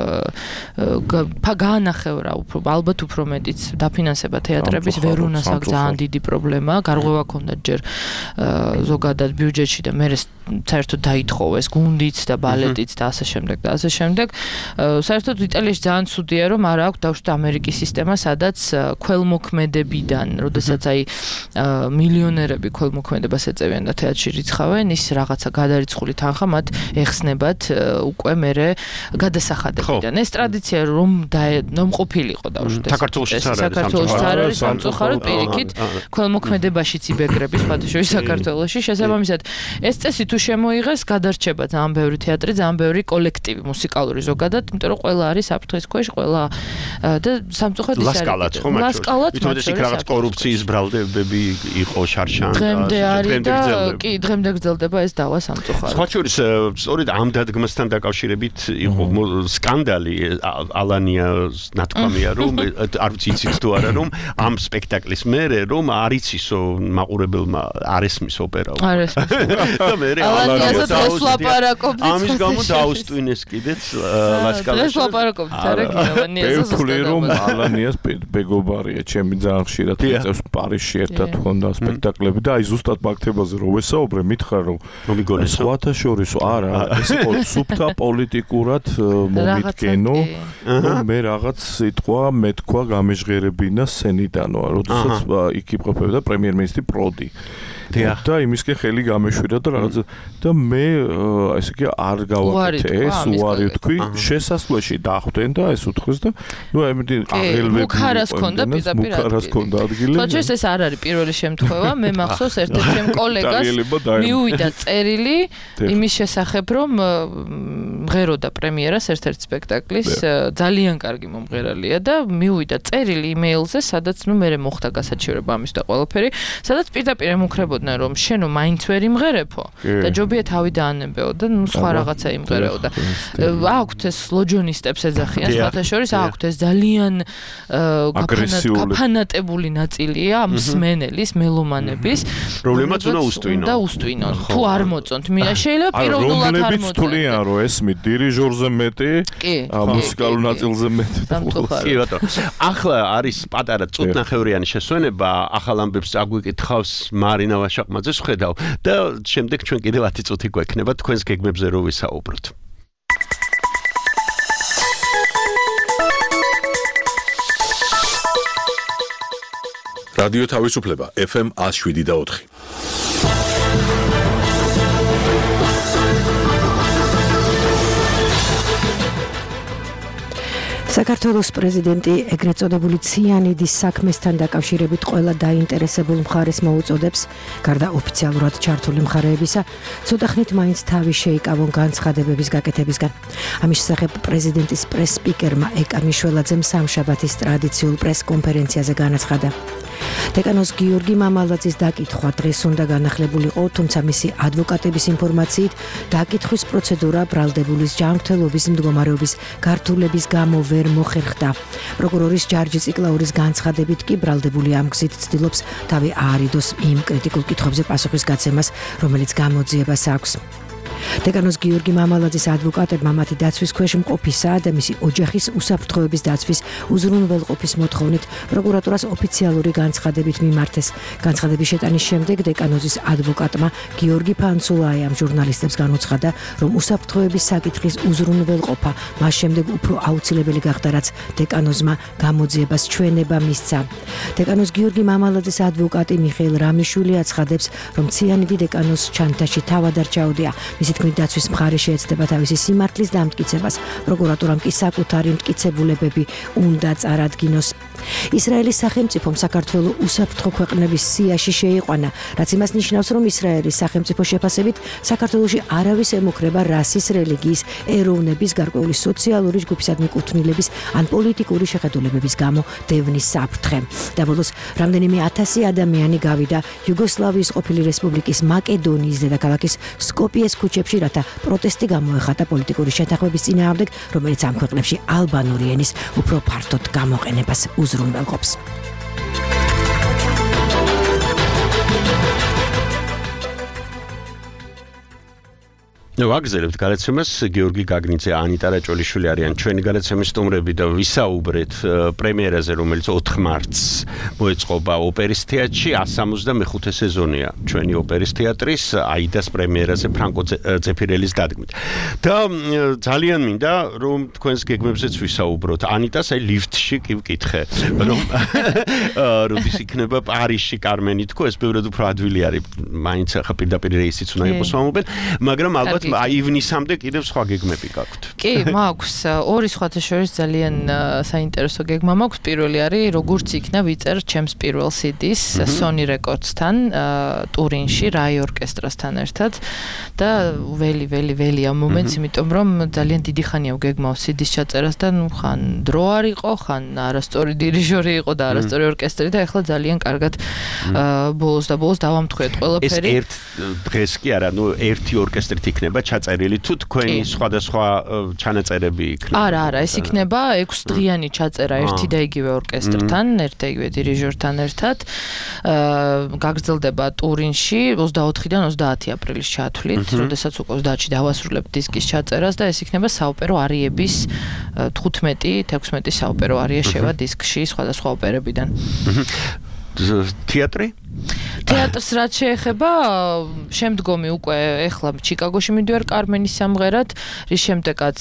გაანახევრა ალბათ უფრო მეტიც დაფინანსება თეატრების. ვერონას აქ ძალიან დიდი პრობლემაა, გარღვევა ჰქონდა ჯერ ზოგადად ბიუჯეტში და მე საერთოდ დაითხოვეს გუნდიც და ბალეტიც და ასე შემდეგ და ასე შემდეგ. საერთოდ იტალიაში ძალიან ცუდია რომ არ აქვს დავშვათ ამერიკის სისტემა, სადაც ქველმოქმედებიდან, როდესაც აი მილიონერები ქველმოქმედებას ეწევიან და თეატრში რიცხავენ, ის რაღაცა გადარიცხული თანხა მათ ეხსნებათ უკვე მერე გადასახადებიდან. ეს ტრადიცია რომ ყოფილიყო დავშვათ საქართველოშიც არ არის სამწუხაროდ პირიქით ქველმოქმედებაშიც იბეგრების ფათაშოვის საქართველოში. შესაბამისად ეს წესი თუ შემოიღეს, გადარჩება ძალიან ბევრი თეატრი, ძალიან ბევრი კოლექტივი მუსიკალური ზოგადად, იმიტომ რომ ყველა არის საფრთხის ქვეშ, ყველა და სამწუხაროდ ის არის. ლასკალაც, თუმცა იქ რაღაც კორუფციის ბრალდებები იყო შარშან. დღემდე არის და კი, დღემდე გრძელდება ეს დავა სამწუხაროდ. სხვა შორის, სწორედ ამ დადგმასთან დაკავშირებით იყო სკანდალი ალანიას ნათქვამია, რომ არ ვიცი იცით თუ არა, რომ ამ სპექტაკლის მერე რომ არ იცისო მაყურებელმა არ ესმის ოპერა. არ ესმის. და მერე ალანიასაც ეს ლაპარაკობთ. ამის გამო დაუსტვინეს კიდეც ლასკალაში. ეს ლაპარაკობთ, არა კი, ალანიასაც ვფიქრობ რომ ალანიას მეგობარია, ჩემი ძალიან ხშირად წევს პარიზში ერთად ჰქონდა სპექტაკლები და აი ზუსტად მაგ თემაზე რო ვესაუბრე, მითხრა რომ სხვათა შორის არა, ეს იყო სუფთა პოლიტიკურად მომიდგენო, რომ მე რაღაც სიტყვა მეთქვა გამეჟღერებინა სცენიდანო, როდესაც იქ იმყოფებოდა პრემიერ-მინისტრი პროდი. და იმისკენ ხელი გამეშვირა და რაღაც და მე ესე იგი არ გავაკეთე ეს უარი თქვი შესასვლელში დახვდნენ და ეს უთხრეს და ნუ ამიტომ აღელვები მუქარას ჰქონდა ადგილი. თორემ ეს არ არის პირველი შემთხვევა, მე მახსოვს ერთ-ერთ ჩემ კოლეგას მიუვიდა წერილი იმის შესახებ, რომ მღეროდა პრემიერას ერთ-ერთ სპექტაკლის, ძალიან კარგი მომღერალია და მიუვიდა წერილი იმეილზე, სადაც ნუ მე მოხდა გასაჩივრება ამის და ყველაფერი, სადაც პირდაპირ ემუქრებოდნენ რომ შენო მაინც ვერ იმღერებო და ჯობია თავი დაანებეო და ნუ სხვა რაღაცა იმღერეო და აქვთ ეს ლოჯონისტებს ეძახიან სხვათა შორის აქვთ ეს ძალიან გაფანატებული ნაწილია მსმენელის მელომანების პრობლემაც უნდა უსტვინონ და უსტვინონ თუ არ მოწონთ შეიძლება პიროვნულად არ მოწონთ თვლიან რომ ეს დირიჟორზე მეტი მუსიკალურ ნაწილზე მეტი კი ბატონო ახლა არის პატარა წუთნახევრიანი შესვენება ახალ ამბებს აგვიკითხავს მარინა ვაშაყმაძეს ხედავ და შემდეგ ჩვენ კიდევ 10 წუთი გვექნება თქვენს გეგმებზე რო ვისაუბროთ რადიო თავისუფლება FM 107.4 საქართველოს პრეზიდენტი ეგრეთ წოდებული ციანიდის საქმესთან დაკავშირებით ყველა დაინტერესებულ მხარეს მოუწოდებს, გარდა ოფიციალურად ჩართული მხარეებისა, ცოტახნით მაინც თავი შეიკავონ განცხადებების გაკეთებისგან. ამის შესახებ პრეზიდენტის პრეს-სპიკერმა ეკა მიშველაძემ სამშაბათის ტრადიციულ პრეს-კონფერენციაზე განაცხადა. დეკანოს გიორგი მამალაძის დაკითხვა დღეს უნდა განახლებულიყო, თუმცა მისი ადვოკატების ინფორმაციით დაკითხვის პროცედურა ბრალდებულის ჯანმრთელობის მდგომარეობის გართულების გამო ვერ მოხერხდა. პროკურორის ჯარჯი ციკლაურის განცხადებით კი ბრალდებული ამ გზით ცდილობს თავი აარიდოს იმ კრიტიკულ კითხვებზე პასუხის გაცემას, რომელიც გამოძიებას აქვს. დეკანოს გიორგი მამალაძის ადვოკატებმა მათი დაცვის ქვეშ მყოფისა და მისი ოჯახის უსაფრთხოების დაცვის უზრუნველყოფის მოთხოვნით პროკურატურას ოფიციალური განცხადებით მიმართეს. განცხადების შეტანის შემდეგ დეკანოზის ადვოკატმა გიორგი ფანცულაიამ ჟურნალისტებს განუცხადა, რომ უსაფრთხოების საკითხის უზრუნველყოფა მას შემდეგ უფრო აუცილებელი გახდა, რაც დეკანოზმა გამოძიებას ჩვენება მისცა. დეკანოს გიორგი მამალაძის ადვოკატი მიხეილ რამიშვილი აცხადებს, რომ ციანიდი დეკანოს ჩანთაში თავად არ ჩაუდია. მისი თქმით, დაცვის მხარე შეეცდება თავისი სიმართლის დამტკიცებას, პროკურატურამ კი საკუთარი მტკიცებულებები უნდა წარადგინოს. ისრაელის სახელმწიფომ საქართველოს უსაფრთხო ქვეყნების სიაში შეიყვანა, რაც იმას ნიშნავს, რომ ისრაელის სახელმწიფო შეფასებით საქართველოში არავის ემუქრება რასის, რელიგიის, ეროვნების, გარკვეული სოციალური ჯგუფისადმი კუთვნილების ან პოლიტიკური შეხედულებების გამო დევნის საფრთხე. და ბოლოს რამდენიმე 1000 ადამიანი გავიდა იუგოსლავიის ყოფილი რესპუბლიკის მაკედონიის დედაქალაქის სკოპიეს ქუჩებში, რათა პროტესტი გამოეხატა პოლიტიკური შეთანხმების წინააღმდეგ, რომელიც ამ ქვეყნებში ალბანური ენის უფრო ფართოდ გამოყენებას უზრუნველყოფს. ვაგზელებთ გადაცემას. გიორგი გაგნიძე, ანიტა რაჭოლიშვილი არიან ჩვენი გადაცემის სტუმრები და ვისაუბრეთ პრემიერაზე, რომელიც 4 მარტს მოეწყობა ოპერის თეატრში. 165 სეზონია ჩვენი ოპერის თეატრის აიდას პრემიერაზე ფრანკო ზეფირელის დადგმით. და ძალიან მინდა რომ თქვენს გეგმებზეც ვისაუბროთ. ანიტას აი ლიფტში კი ვკითხე, რომ როდის იქნება პარიზში კარმენი თქო, ეს ბევრად უფრო ადვილი არის. მაინც ახლა პირდაპირ რეისიც უნდა იყოს მომობენ, მაგრამ ალბათ ივნისამდე კიდევ სხვა გეგმები გაქვთ. კი, მაქვს ორი სხვათა შორის ძალიან საინტერესო გეგმა მაქვს. პირველი არის, როგორც იქნა ვიწერ ჩემს პირველ CD-ს Sony Records-თან ტურინში, რაი ორკესტრასთან ერთად და ველი ამ მომენტს, იმიტომ რომ ძალიან დიდი ხანია ვგეგმავ CD-ს ჩაწერას და ნუ ხან დრო არ იყო, ხან არასწორი დირიჟორი იყო და არასწორი ორკესტრი და ეხლა ძალიან კარგად ბოლოს დავამთხვიეთ ყველაფერი. ეს ერთ დღეს კი არა, ნუ ერთი ორკესტრით იქნება ჩაწერილი თუ თქვენი სხვადასხვა ჩანაწერები იქნება? არა, ეს იქნება 6 დღიანი ჩაწერა ერთი და იგივე ორკესტრთან, ერთ და იგივე დირიჟორთან ერთად. გაგრძელდება ტურინში 24-დან 30 აპრილის ჩათვლით, როდესაც უკვე 30-ში დავასრულებთ დისკის ჩაწერას და ეს იქნება საოპერო არიების 15-16 საოპერო არია შევა დისკში სხვადასხვა ოპერებიდან. თეატრი? თეატრს რაც შეეხება, შემდგომი უკვე ეხლა ჩიკაგოში მიდივარ კარმენის სამღერად, რის შემდეგაც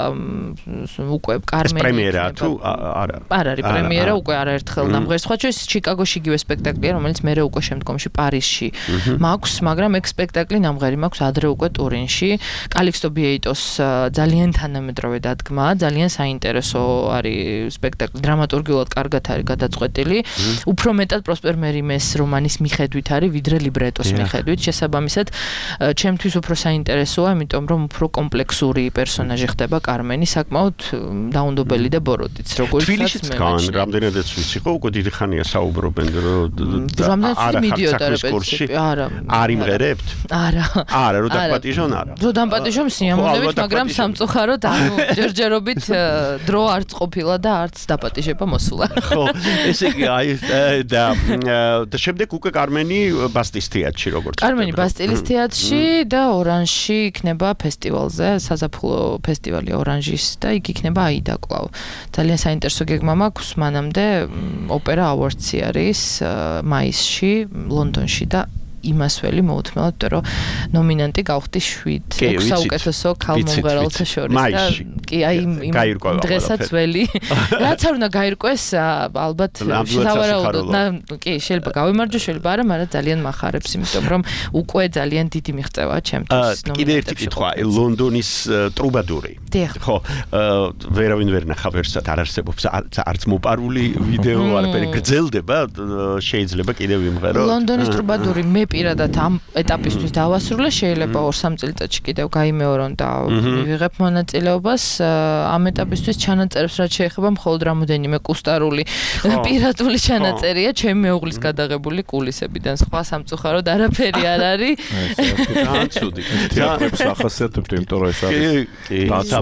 უკვე კარმენი პრემიერაა თუ არა? არ არის პრემიერა, უკვე არაერთხელ დამღერს. სხვა შორის ჩიკაგოში იგივე სპექტაკლია, რომელიც მერე უკვე შემდგომში პარიზში მაქვს, მაგრამ ეგ სპექტაკლი ნამღერი მაქვს ადრე უკვე ტურინში. კალიქსტო ბიეიტოს ძალიან თანამედროვე დადგმა, ძალიან საინტერესო არის სპექტაკლი, დრამატურგიულად კარგად არის გადაწყვეტილი. უფრო მეტად პროსპერ მერიმეს რომანის მიხედვით არის, ვიდრე ლიბრეტოს მიხედვით. შესაბამისად, ჩემთვის უფრო საინტერესოა, იმიტომ რომ უფრო კომპლექსური პერსონაჟი ხდება კარმენი, საკმაოდ დაუნდობელი და ბოროტიც, როგორიცაც მე. რამდენადაც ვიცი, ხო, უკვე დიდი ხანია საუბრობენ, რომ მიდიოდა რეპეტიციები, არა. არ იმღერებთ? არა. არა, რო დაპატიჟონ არა. რო დამპატიჟონ სიამოვნებით, მაგრამ სამწუხაროდ, ანუ ჯერჯერობით დრო არც ყოფილა და არც დაპატიჟება მოსულა. ხო, ესე იგი აი და შემდეგ უკვე კარმენი ბასტის თეატრში როგორც კარმენი ბასტილის თეატრში და ორანჟში იქნება ფესტივალზე, საზაფხულო ფესტივალი ორანჟის და იქ იქნება აიდა კვლავ. ძალიან საინტერესო გეგმა მაქვს, მანამდე ოპერა ავორდსი არის მაისში ლონდონში და იმას ველი მოუთმელად, რომ ნომინანტი გავხდი 7 საუკეთესო ქალ მომღერალთა შორის და კი, აი იმ დღესაც ველი. რაც არ უნდა გაირკვეს, ალბათ შევარაუდოთ. კი, შეიძლება გავიმარჯვო, შეიძლება არა, მაგრამ ძალიან მახარებს, იმიტომ რომ უკვე ძალიან დიდი მიღწევაა ჩემთვის. კიდე ერთი კითხვა, ლონდონის ტრუბადური. ხო, ვერავინ ვერ ნახა ვერსად არ არსებობს არც მოპარული ვიდეო არაფერი გრძელდება, შეიძლება კიდე ვიმღერო. ლონდონის ტრუბადური მე პირადად ამ ეტაპისთვის დავასრულე, შეიძლება 2-3 წელიწადში კიდევ გაიმეორონ და ვიღებ მონაწილეობას. ამ ეტაპისთვის ჩანაწერებს რაც შეეხება მხოლოდ რამოდენიმე კუსტარული პირატული ჩანაწერია, ჩემი მეუღლის გადაღებული კულისებიდან. სხვა სამწუხაროდ არაფერი არ არის. ძალიან ცუდი. თეატრებს ახასიათებთ, იმიტომ რომ ეს არის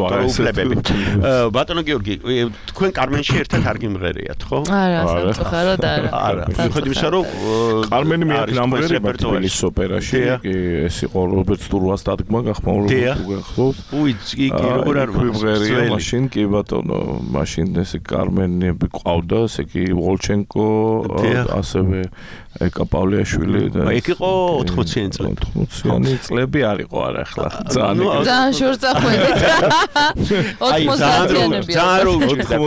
ბატონო გიორგი, თქვენ კარმენში ერთად არ გიმღერიათ, ხო? არა, სამწუხაროდ არა. არა, მიხედვით იმისა, რომ კარმენი მე აქ ნამღერება თბილისის ოპერაში, ეს იყო რობერტ სტურლას დადგმა, გახმაურებულ გახსოვთ. კი, როგორ არ ვიმღერია მაშინ, კი ბატონო, მაშინ ესე კარმენები ყავდა, ესე კი ვოლჩენკო, ასევე ეკა პავლეაშვილი და ეგ იყო 80-იანი წლები. 80-იანი წლები არ იყო არა ახლა. ძალიან შორს ახვედით. 80-იანები. ძალიან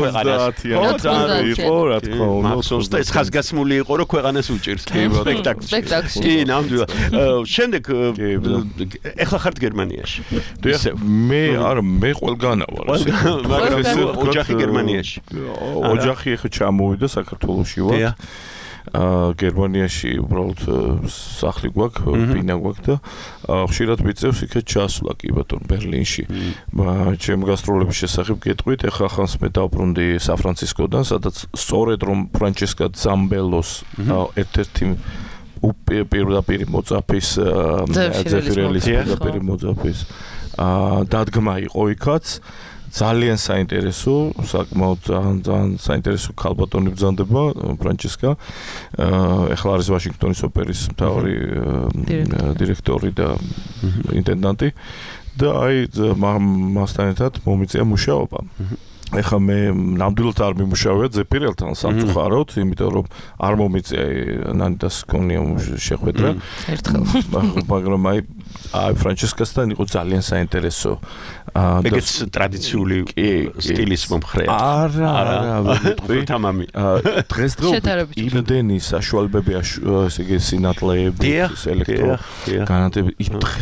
90-იანი იყო, რა თქმა უნდა. მახსოვს და ეს ხაზგასმული იყო, რომ ქვეყანას უჭირს სპექტაკლში. კი, ნამდვილად. შემდეგ ეხლა ხართ გერმანიაში. მე ყველგანა ვარ. მაგრამ ოჯახი გერმანიაში. ოჯახი ეხლა ჩამოვიდა საქართველოში ვარ. გერმანიაში უბრალოდ სახლი გვაქვს, ბინა გვაქვს და ხშირად მიწევს იქეთ ჩასვლა კი ბატონო ბერლინში. ჩემ გასტროლების შესახებ გეტყვით, ეხლა ხანს მე დავბრუნდი სან-ფრანცისკოდან, სადაც სწორედ რომ ფრანჩესკა ძამბელოს ერთ-ერთი პირდაპირ მოწაფის ზეფირელის პირდაპირ მოწაფის დადგმა იყო იქაც. ძალიან საინტერესო, საკმაოდ ძალიან საინტერესო ქალბატონი ბრძანდება ფრანჩესკა. ეხლა არის ვაშინგტონის ოპერის მთავარი დირექტორი და ინტენდანტი და აი მასთან ერთად მომიწია მუშაობა. ეხლა მე ნამდვილად არ მიმუშავია ზეფირელთან სამწუხაროდ, იმიტომ რომ არ მომიწია ნანიტას კონია შეხვედრა. ერთხელ. მაგრამ აი ფრანჩესკასთან იყო ძალიან საინტერესო. ეგეც ტრადიციული სტილის მომხრეა. არა, თამამი. დღესდღეობით იმდენი საშუალებები, ესე იგი სინათლეები, ელექტრო განათები,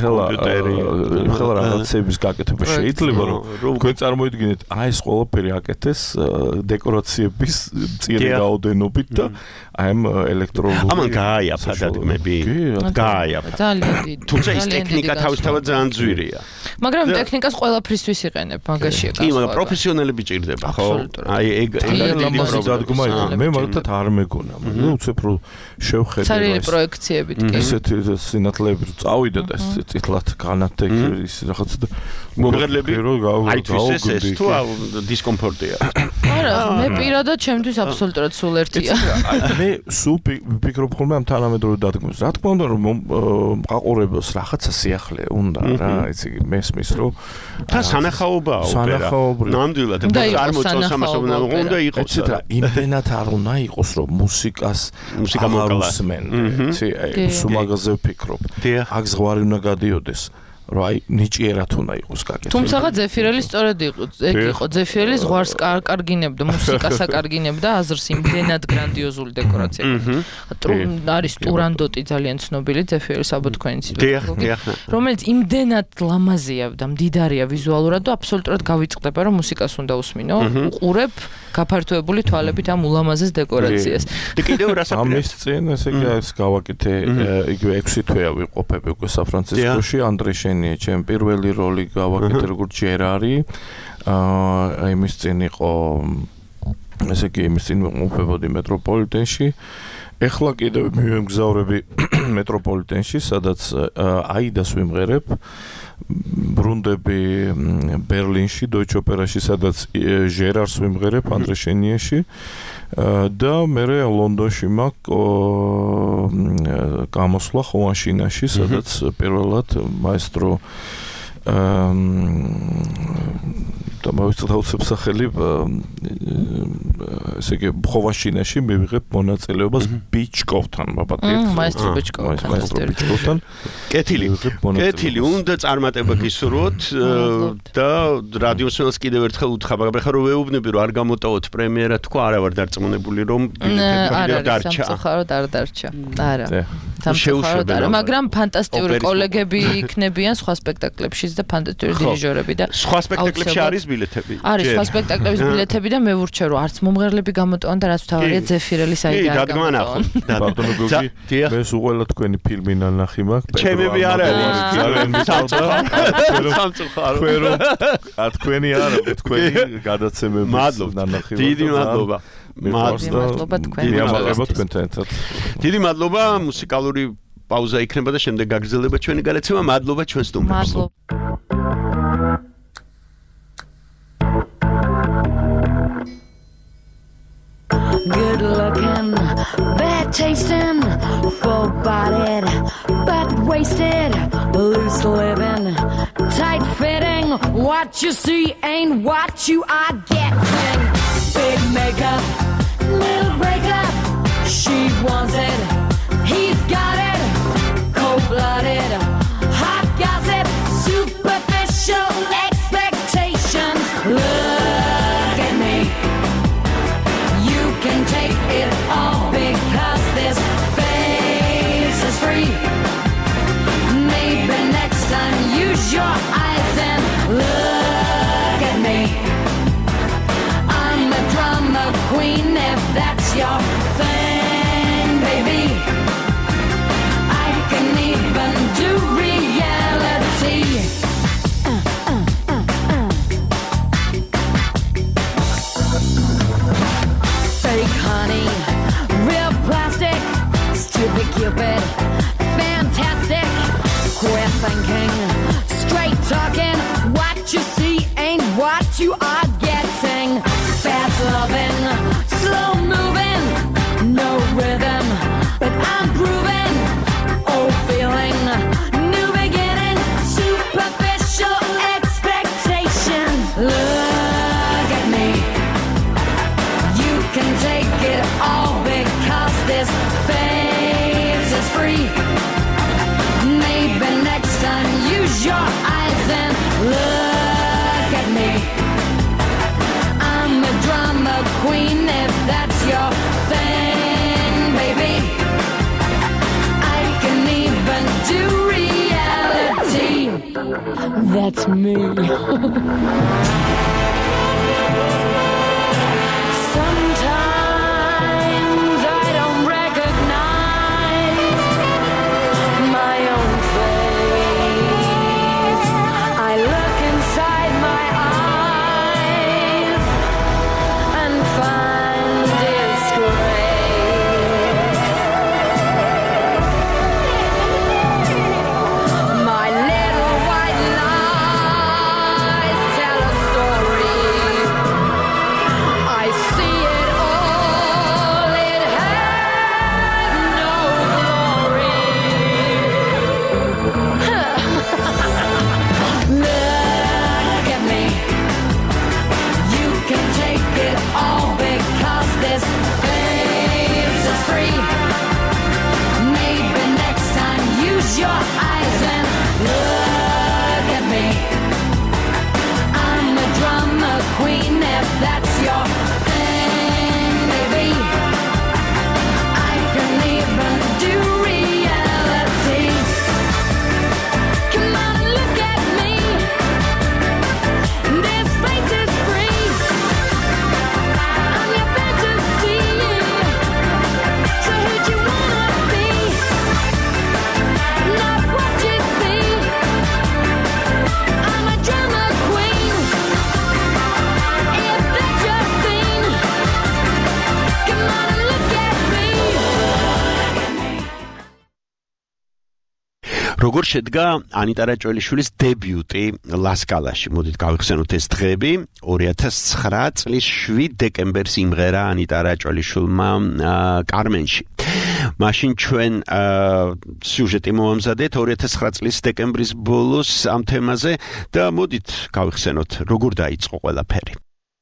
იმხელა რაღაცების გაკეთება შეიძლება, რომ თქვენ წარმოიდგინეთ, აი ეს ყველაფერი აკეთეს დეკორაციების მწირი რაოდენობით და აი ამ ელექტროლოგიურ ამან გააიაფა დადგმები. გააიაფა. ძალიან დიდი. თუმცა ის ტექნიკა თავისთავად ძალიან ძვირია. მაგრამ ტექნიკას ყველაფრისთვის იყენებ, მაგაშია გასვლა. კი, მაგრამ პროფესიონალები ჭირდება, ხო? აი ეგ დადგმა იყო. მე მაგათ არ მეგონა. მე უცებ რომ შევხედე ცარიელი პროექციებით კი. ესეთი სინათლეები წავიდა და წითლად განათდა ის რაღაც და მომღერლები აი ეს თუ დისკომფორტია. არა, მე პირადად ჩემთვის აბსოლუტურად სულ ერთია. მე სულ ვფიქრობ ხოლმე ამ თანამედროვე დადგმებს. რა თქმა უნდა რომ მყაყურებელს რაღაცა სიახლე უნდა რა, იცი მესმის რომ და სანახაობაა ოპერა. ნამდვილად არ მოწონს ამას უნდა იყოს რა. იმდენად არ უნდა იყოს რომ მუსიკა მოვგალავენ. იცი სულ მაგაზე ვფიქრობ. აქ ზღვარი უნდა გადიოდეს. რომ აი ნიჭიერად უნდა იყოს გაკეთებული. თუმცა ზეფირელი სწორედ იყო. ეგ იყო ზეფირელი ზღვარს კარგინებდა, მუსიკას აკარგინებდა, აზრს იმდენად გრანდიოზული დეკორაცია. არის ტურანდოტი ძალიან ცნობილი ზეფირელი საბუთქვენის პედაგოგი, რომელიც იმდენად ლამაზია და მდიდარია ვიზუალურად და აბსოლუტურად გავიწყდება რომ მუსიკას უნდა უსმინო, უყურებ გაფართოებული თვალებით ამ ულამაზეს დეკორაციას. და კიდევ რასაკვირველია. ამის წინ ესე იგი ეს გავაკეთე იგივე 6 თვეა ვიყოფები უკვე სან-ფრანცისკოში, ანდრეშენ ჩემ პირველი როლი გავაკეთე როგორც ჯერარი. აი მის წინ იყო ესე იგი მის წინ ვიყოფებოდი მეტროპოლიტენში. ეხლა კიდევ მივემგზავრები მეტროპოლიტენში, სადაც აიდას ვიმღერებ. ბრუნდები ბერლინში, დოიჩ ოპერაში, სადაც ჟერარს ვიმღერებ ანდრეშენიაში. და მე ლონდონში მაქვს გამოსვლა ხოანშინაში, სადაც პირველად მაესტრო და მოვიწყდა უცებსახელი ესე იგი ბხოვაშინაში მივიღებ მონაწილეობას ბიჩკოვთან ბაბატი მაესტრო ბიჩკოვთან კეთილი უნდა წარმატება გისურვოთ და რადიოსმელს კიდევ ერთხელ უთხრა მაგრამ ხა რომ ვეუბნები რომ არ გამოტოვოთ პრემიერა თქვა არა ვარ დარწმუნებული რომ დარჩა სამწუხაროდ არ დარჩა არა სამწუხაროდ არა მაგრამ ფანტასტიკური კოლეგები იქნებიან სხვა სპექტაკლებშიც და ფანტასტიკური დირიჟორები და სხვა სპექტაკლებში არის ბილეთები არის სხვა სპექტაკლების ბილეთები და მე ვურჩევ რომ არც მომღერლები გამოტოვან და რაც თავარია ძეფირელი საიდან არ გამოტოვან ბატონო გოგი მე უყველა თქვენი ფილმი ნანახი მაქვს ჩემები არ არის სამწუხარო თქვენი არა თქვენი გადაცემები ნანახი დიდი მადლობა მადლობა თქვენთან ერთად დიდი მადლობა მუსიკალური პაუზა იქნება და შემდეგ გაგრძელდება ჩვენი გადაცემა მადლობა ჩვენ სტუმრებს Good looking, bad tasting, full bodied, but wasted, loose living, tight fitting. What you see ain't what you are getting. Big makeup, little breakup. She wants it, he's got it. Cold blooded, hot gossip, superficial expectations. Look at me. Can take it all because this face is free. Maybe next time use your eyes and look at me. I'm the drama queen if that's your thing, baby. I can even do reality. Fake honey, real plastic, stupid Cupid, fantastic. Quit thinking, straight talking. What you see ain't what you are getting. Fast loving, slow moving, no rhythm, but I'm grooving. Old feeling, new beginning, superficial expectations. Look at me. Can take it all because this phase is free. Maybe next time use your eyes and look at me. I'm a drama queen if that's your thing, baby. I can even do reality. That's me. Sometimes I don't recognize my own face. I look inside my eyes and find disgrace. My little white lies tell a story. I see it all, it had no glory. Look at me. You can take it all because this phase is free. Maybe next time use your eyes and look at me. I'm a drama queen if that's your thing, baby. I can even do reality. Come on and look at me. This place is free. I'm your fantasy. So who'd you wanna be? Not what you see. I'm a drama queen. If that's your thing, come on and look at me. როგორ შედგა ანიტა რაჭველიშვილის დებიუტი ლასკალაში? მოდით გავიხსენოთ ეს დღეები. 2009 წლის 7 დეკემბერს იმღერა ანიტა რაჭველიშვილმა კარმენში. მაშინ ჩვენ სიუჟეტი მოამზადეთ 2009 წლის დეკემბრის ბოლოს ამ თემაზე და მოდით გავიხსენოთ როგორ დაიწყო ყველაფერი.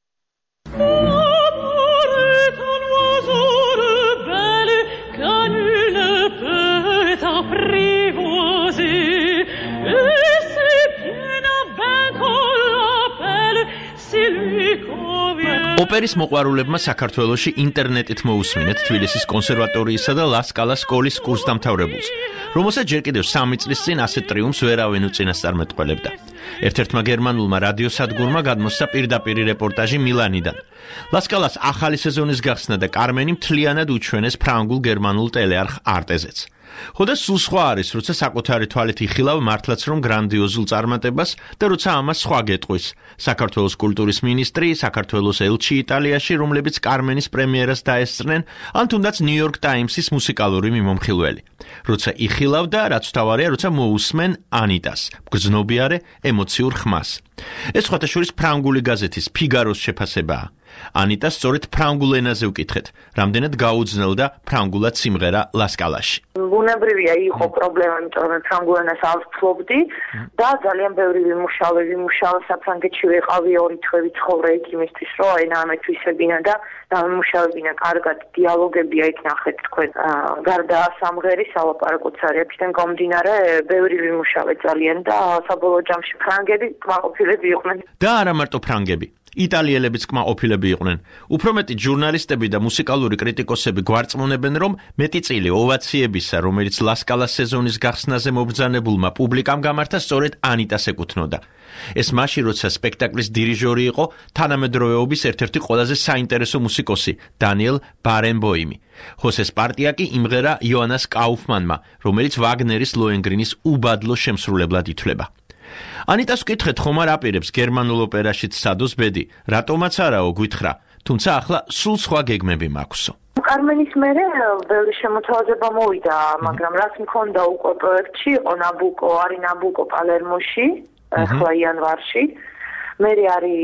ოპერის მოყვარულებმა საქართველოში ინტერნეტით მოусმინეთ თბილისის კონსერვატორიისა და ლა-სკალას სკოლის კურსდამთავრებულს, რომელსაც ჯერ კიდევ 3 წლის წინ ასეთ ტრიუმფს ვერავინ უწინასწარმეტყველებდა. ერთ-ერთმა გერმანულმა რადიოსადგურმა გადმოსცა პირდაპირი რეპორტაჟი მილანიდან. ლა-სკალას ახალი სეზონის გახსნა და კარმენი მთლიანად უჩვენეს ფრანგულ-გერმანულ ტელეარხ არტეზეც. ხოდა სულ სხვა არის, როცა საკუთარი თვალით იხილავ მართლაც რომ გრანდიოზულ წარმატებას და როცა ამას სხვა გეტყვის. საქართველოს კულტურის მინისტრი, საქართველოს ელჩი იტალიაში, რომლებიც კარმენის პრემიერას დაესწრნენ, ან თუნდაც ნიუ-იორკ ტაიმსის მუსიკალური მიმომხილველი. როცა იხილავ და რაც თავარია, როცა მოусმენ ანიტას, გრძნობიარე ემოციურ ხმას. ეს სხვათაშორის ფრანგული გაზეთის ფიგაროს შეფასებაა. ანიტას სწორედ ფრანგულ ენაზე ვკითხეთ, რამდენად გაუძნელდა ფრანგულად სიმღერა ლა-სკალაში. ბუნებრივია იყო პრობლემა, იმიტომ რომ ფრანგულ ენას არ ვფლობდი და ძალიან ბევრი ვიმუშავე საფრანგეთში ვიყავი 2 თვე ვიცხოვრე იქ იმისთვის, რომ ენა ამეთვისებინა და დამემუშავებინა კარგად დიალოგებია იქ ნახეთ თქვენ. გარდა სამღერის ალაპარაკოც არის აქედან გამომდინარე, ბევრი ვიმუშავე ძალიან და საბოლოო ჯამში ფრანგები კმაყოფილები იყვნენ. და არა მარტო ფრანგები. იტალიელებიც კმაყოფილები იყვნენ. უფრო მეტი ჟურნალისტები და მუსიკალური კრიტიკოსები გვარწმუნებენ, რომ მეტი წილი ოვაციებისა, რომელიც ლა-სკალას სეზონის გახსნაზე მობრძანებულმა პუბლიკამ გამართა, სწორედ ანიტას ეკუთვნოდა. ეს მაშინ, როცა სპექტაკლის დირიჟორი იყო თანამედროვეობის ერთ-ერთი ყველაზე საინტერესო მუსიკოსი, დანიელ ბარენბოიმი. ხოსე სპარტიაკი იმღერა იოანას კაუფმანმა, რომელიც ვაგნერის ლოენგრინის უბადლო შემსრულებლად ითვლება. ანიტას ვკითხეთ, ხომ არ აპირებს გერმანულ ოპერაშიც სადოს ბედი, რატომაც არაო გვითხრა, თუმცა ახლა სულ სხვა გეგმები მაქვსო. კარმენის მერე ბევრი შემოთავაზება მოვიდა, მაგრამ რაც მქონდა უკვე პროექტში, იყო ნაბუკო, არის ნაბუკო პალერმოში, ახლა იანვარში. მე არის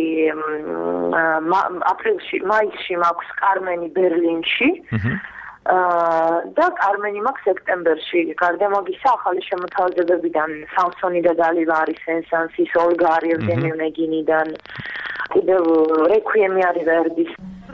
აპრილში, მაისში მაქვს კარმენი ბერლინში. და კარმენი მაქვს სექტემბერში. გარდა მაგისა, ახალი შემოთავაზებებიდან სამსონი და დალივა არის სენსანსის, ოლგა არის ევგენი ონეგინიდან, კიდევ რეკვიემი არის ვერდის.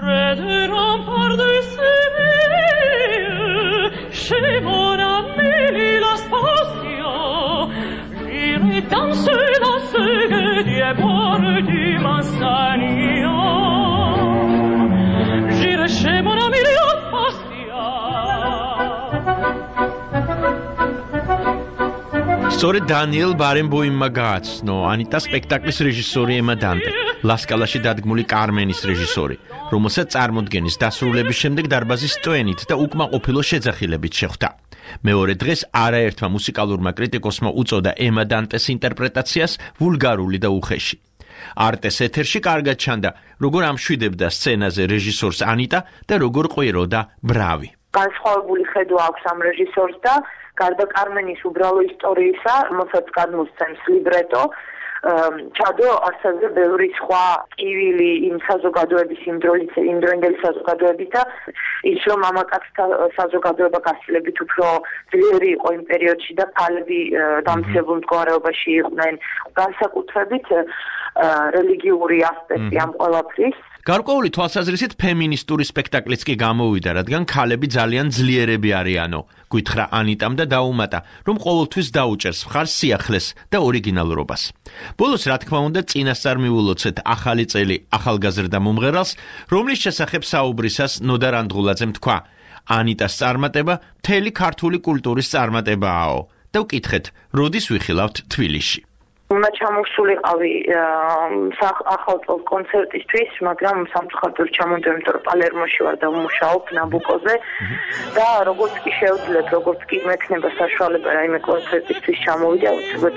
სწორედ დანიელ ბარენბოიმმა გააცნო ანიტა სპექტაკლის რეჟისორი ემა დანტე, ლა-სკალაში დადგმული კარმენის რეჟისორი, რომელსაც წარმოდგენის დასრულების შემდეგ დარბაზის ტვენით და უკმაყოფილო შეძახილებით შეხვდა. მეორე დღეს არაერთმა მუსიკალურმა კრიტიკოსმა უწოდა ემა დანტეს ინტერპრეტაციას ვულგარული და უხეში. არტეს ეთერში კარგად ჩანდა, როგორ ამშვიდებდა სცენაზე რეჟისორს ანიტა და როგორ ყვიროდა ბრავი. განსხვავებული ხედვა აქვს ამ რეჟისორს და გარდა კარმენის უბრალო ისტორიისა, რომელსაც გადმოსცემს ლიბრეტო, ჩადო ასევე ბევრი სხვა ტკივილი იმ საზოგადოების, იმ დროინდელი საზოგადოების და ის რომ მამაკაცთა საზოგადოება გასილებით უფრო ძლიერი იყო იმ პერიოდში და ქალები დამცირებულ მდგომარეობაში იყვნენ, განსაკუთრებით რელიგიური ასპექტი ამ ყველაფრის. გარკვეული თვალსაზრისით ფემინისტური სპექტაკლიც კი გამოვიდა, რადგან ქალები ძალიან ძლიერები არიანო, გვითხრა ანიტამ და დაუმატა, რომ ყოველთვის დაუჭერს მხარს სიახლეს და ორიგინალურობას. ბოლოს, რა თქმა უნდა, წინასწარ მივულოცეთ ახალი წელი ახალგაზრდა მომღერალს, რომლის შესახებ საუბრისას ნოდარ ანდღულაძემ თქვა, ანიტას წარმატება მთელი ქართული კულტურის წარმატებაა და ვკითხეთ, როდის ვიხილავთ თბილისში. უნდა ჩამოსულიყავი ახალწლ კონცერტისთვის, მაგრამ სამწუხაროდ ჩამოვიდა, იმიტომ რომ პალერმოში ვარ და ვმუშაობ ნაბუკოზე და როგორც კი შევძლებ, როგორც კი მექნება საშუალება რაიმე კონცერტისთვის ჩამოვიდე, აუცილებლად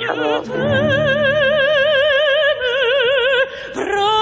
ჩამოვიდეს.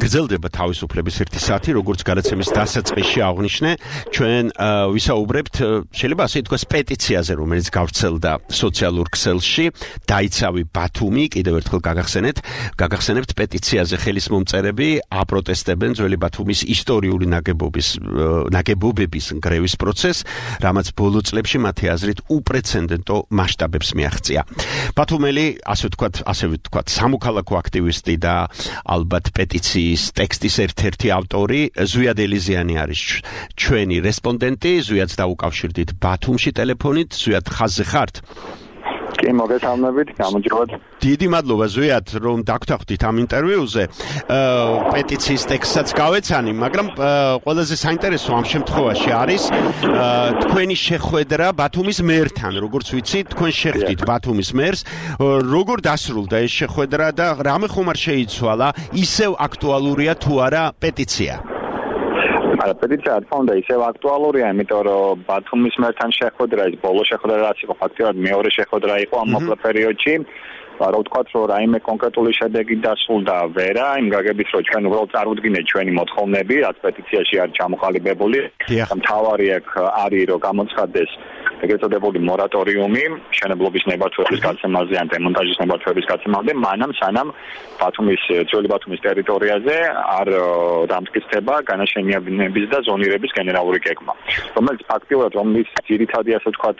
გრძელდება თავისუფლების 1 საათი, როგორც გადაცემის დასაწყისში აღვნიშნე, ჩვენ ვისაუბრებთ, შეიძლება ასე ითქვას, პეტიციაზე, რომელიც გავრცელდა სოციალურ ქსელში, დაიცავი ბათუმი, კიდევ ერთხელ გაგახსენებთ პეტიციაზე ხელის მომწერები აპროტესტებენ ძველი ბათუმის ისტორიული ნაგებობების გრევის პროცესს, რამაც ბოლო წლებში მათი აზრით უპრეცედენტო მასშტაბებს მიაღწია. ბათუმელი, ასე ვთქვათ, სამოქალაქო აქტივისტი და ალბათ პეტიციის ტექსტის ერთ-ერთი ავტორი ზვიად ელიზიანი არის ჩვენი რესპონდენტი, ზვიადს დაუკავშირდით ბათუმში ტელეფონით, ზვიად ხაზზე ხართ? კი, მოგესალმებით, გამარჯობათ. დიდი მადლობა ზვიად, რომ დაგვთანხმდით ამ ინტერვიუზე. პეტიციის ტექსტსაც გავეცანი, მაგრამ ყველაზე საინტერესო ამ შემთხვევაში არის თქვენი შეხვედრა ბათუმის მერთან, როგორც ვიცი, თქვენ შეხვდით ბათუმის მერს, როგორ დასრულდა ეს შეხვედრა და რამე ხომ არ შეიცვალა, ისევ აქტუალურია თუ არა პეტიცია? პეტიცია რა თქმა უნდა ისევ აქტუალურია, იმიტომ რომ ბათუმის მერთან შეხვედრა, ის ბოლო შეხვედრა რაც იყო, ფაქტობრივად მეორე შეხვედრა იყო ამ მოკლე პერიოდში. რა ვთქვათ, რომ რაიმე კონკრეტული შედეგი დასრულდა ვერა, იმ გაგებით, რომ ჩვენ უბრალოდ წარუდგინეთ ჩვენი მოთხოვნები, რაც პეტიციაში არის ჩამოყალიბებული. მთავარი აქ არის, რომ გამოცხადდეს ეგრეთ წოდებული მორატორიუმი მშენებლობის ნებართვების გაცემაზე ან დემონტაჟის ნებართვების გაცემაზე, მანამ სანამ ძველი ბათუმის ტერიტორიაზე არ დამტკიცდება განაშენიანების და ზონირების გენერალური გეგმა, რომელიც ფაქტიურად რომლის ძირითადი ასე ვთქვათ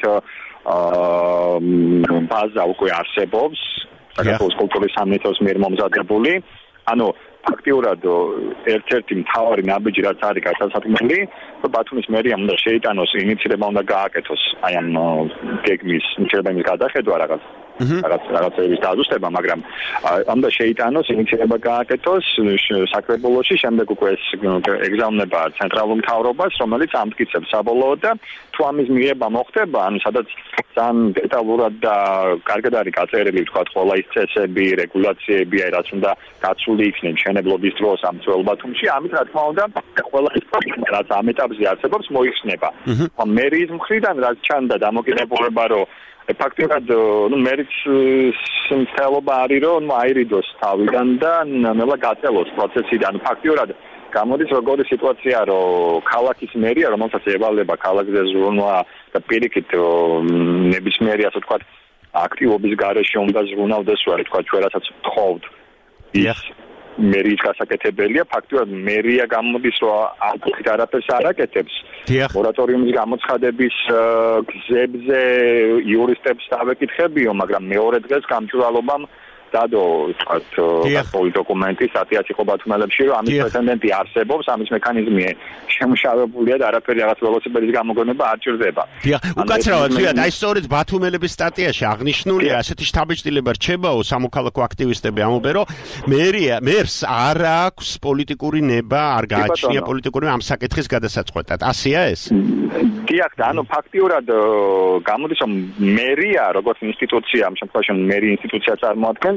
ბაზა უკვე არსებობს საქართველოს კულტურის სამინისტროს მიერ მომზადებული, ანუ ფაქტიურად ერთ-ერთი მთავარი ნაბიჯი რაც არის გასასაქმელი, რომ ბათუმის მერიამ უნდა შეიტანოს ინიციატივა უნდა გააკეთოს აი ამ გეგმის ინიციატივის გადახედვა რაღაცების დაზუსტება, მაგრამ უნდა შეიტანოს ინიციატივა გააკეთოს საკრებულოში, შემდეგ უკვე ეს ეგზავნება ცენტრალურ მთავრობას, რომელიც ამტკიცებს საბოლოოდ და თუ ამის მიღება მოხდება, ანუ სადაც ძალიან დეტალურად და კარგად არის გაწერილი ვთქვათ ყველა ის წესები, რეგულაციები, რაც უნდა გაცვლილი იქნეს მშენებლობის დროს ამ ძველ ბათუმში, ამით რა თქმა უნდა ყველა ის პროცესი რაც ამ ეტაპზე არსებობს მოიხსნება. მერიის მხრიდან რაც ჩანდა დამოკიდებულება, რომ ფაქტობრივად მერიც მცდელობა არის, რომ აირიდოს თავიდან და ნელა გაწელოს პროცესიდან. ფაქტობრივად გამოდის როგორი სიტუაცია, რომ ქალაქის მერია, რომელსაც ევალება ქალაქზე ზრუნვა და პირიქით ნებისმიერი ასე ვთქვათ აქტივობის გარეშე უნდა ზრუნავდეს, ვთქვათ, ჩვენ რასაც ვთხოვთ. მერიის გასაკეთებელია, ფაქტობრივად მერია გამოდის, რომ ამით არაფერს არ აკეთებს. მორატორიუმის გამოცხადების გზებზე იურისტებს დავეკითხებიო, მაგრამ მეორე დღეს გამჭვირვალობამ დადო, ვთქვათ, გარკვეული დოკუმენტი სტატიაც იყო ბათუმელებში, რომ ამის პრეცედენტი არსებობს, ამის მექანიზმი შემუშავებულია და არაფერი რაღაც ველოსიპედის გამოგონება არ ჭირდება. უკაცრავად ზვიად, აი სწორედ ბათუმელების სტატიაში აღნიშნულია, ასეთი შთაბეჭდილება რჩებაო, სამოქალაქო აქტივისტები ამბობენ, რომ მერს არ აქვს პოლიტიკური ნება, არ გააჩნია პოლიტიკური ამ საკითხის გადასაწყვეტად. ასეა ეს? დიახ, ანუ ფაქტიურად გამოდის, რომ მერია, როგორც ინსტიტუცია, ამ შემთხვევაში მერი ინსტიტუცია წარმოადგენს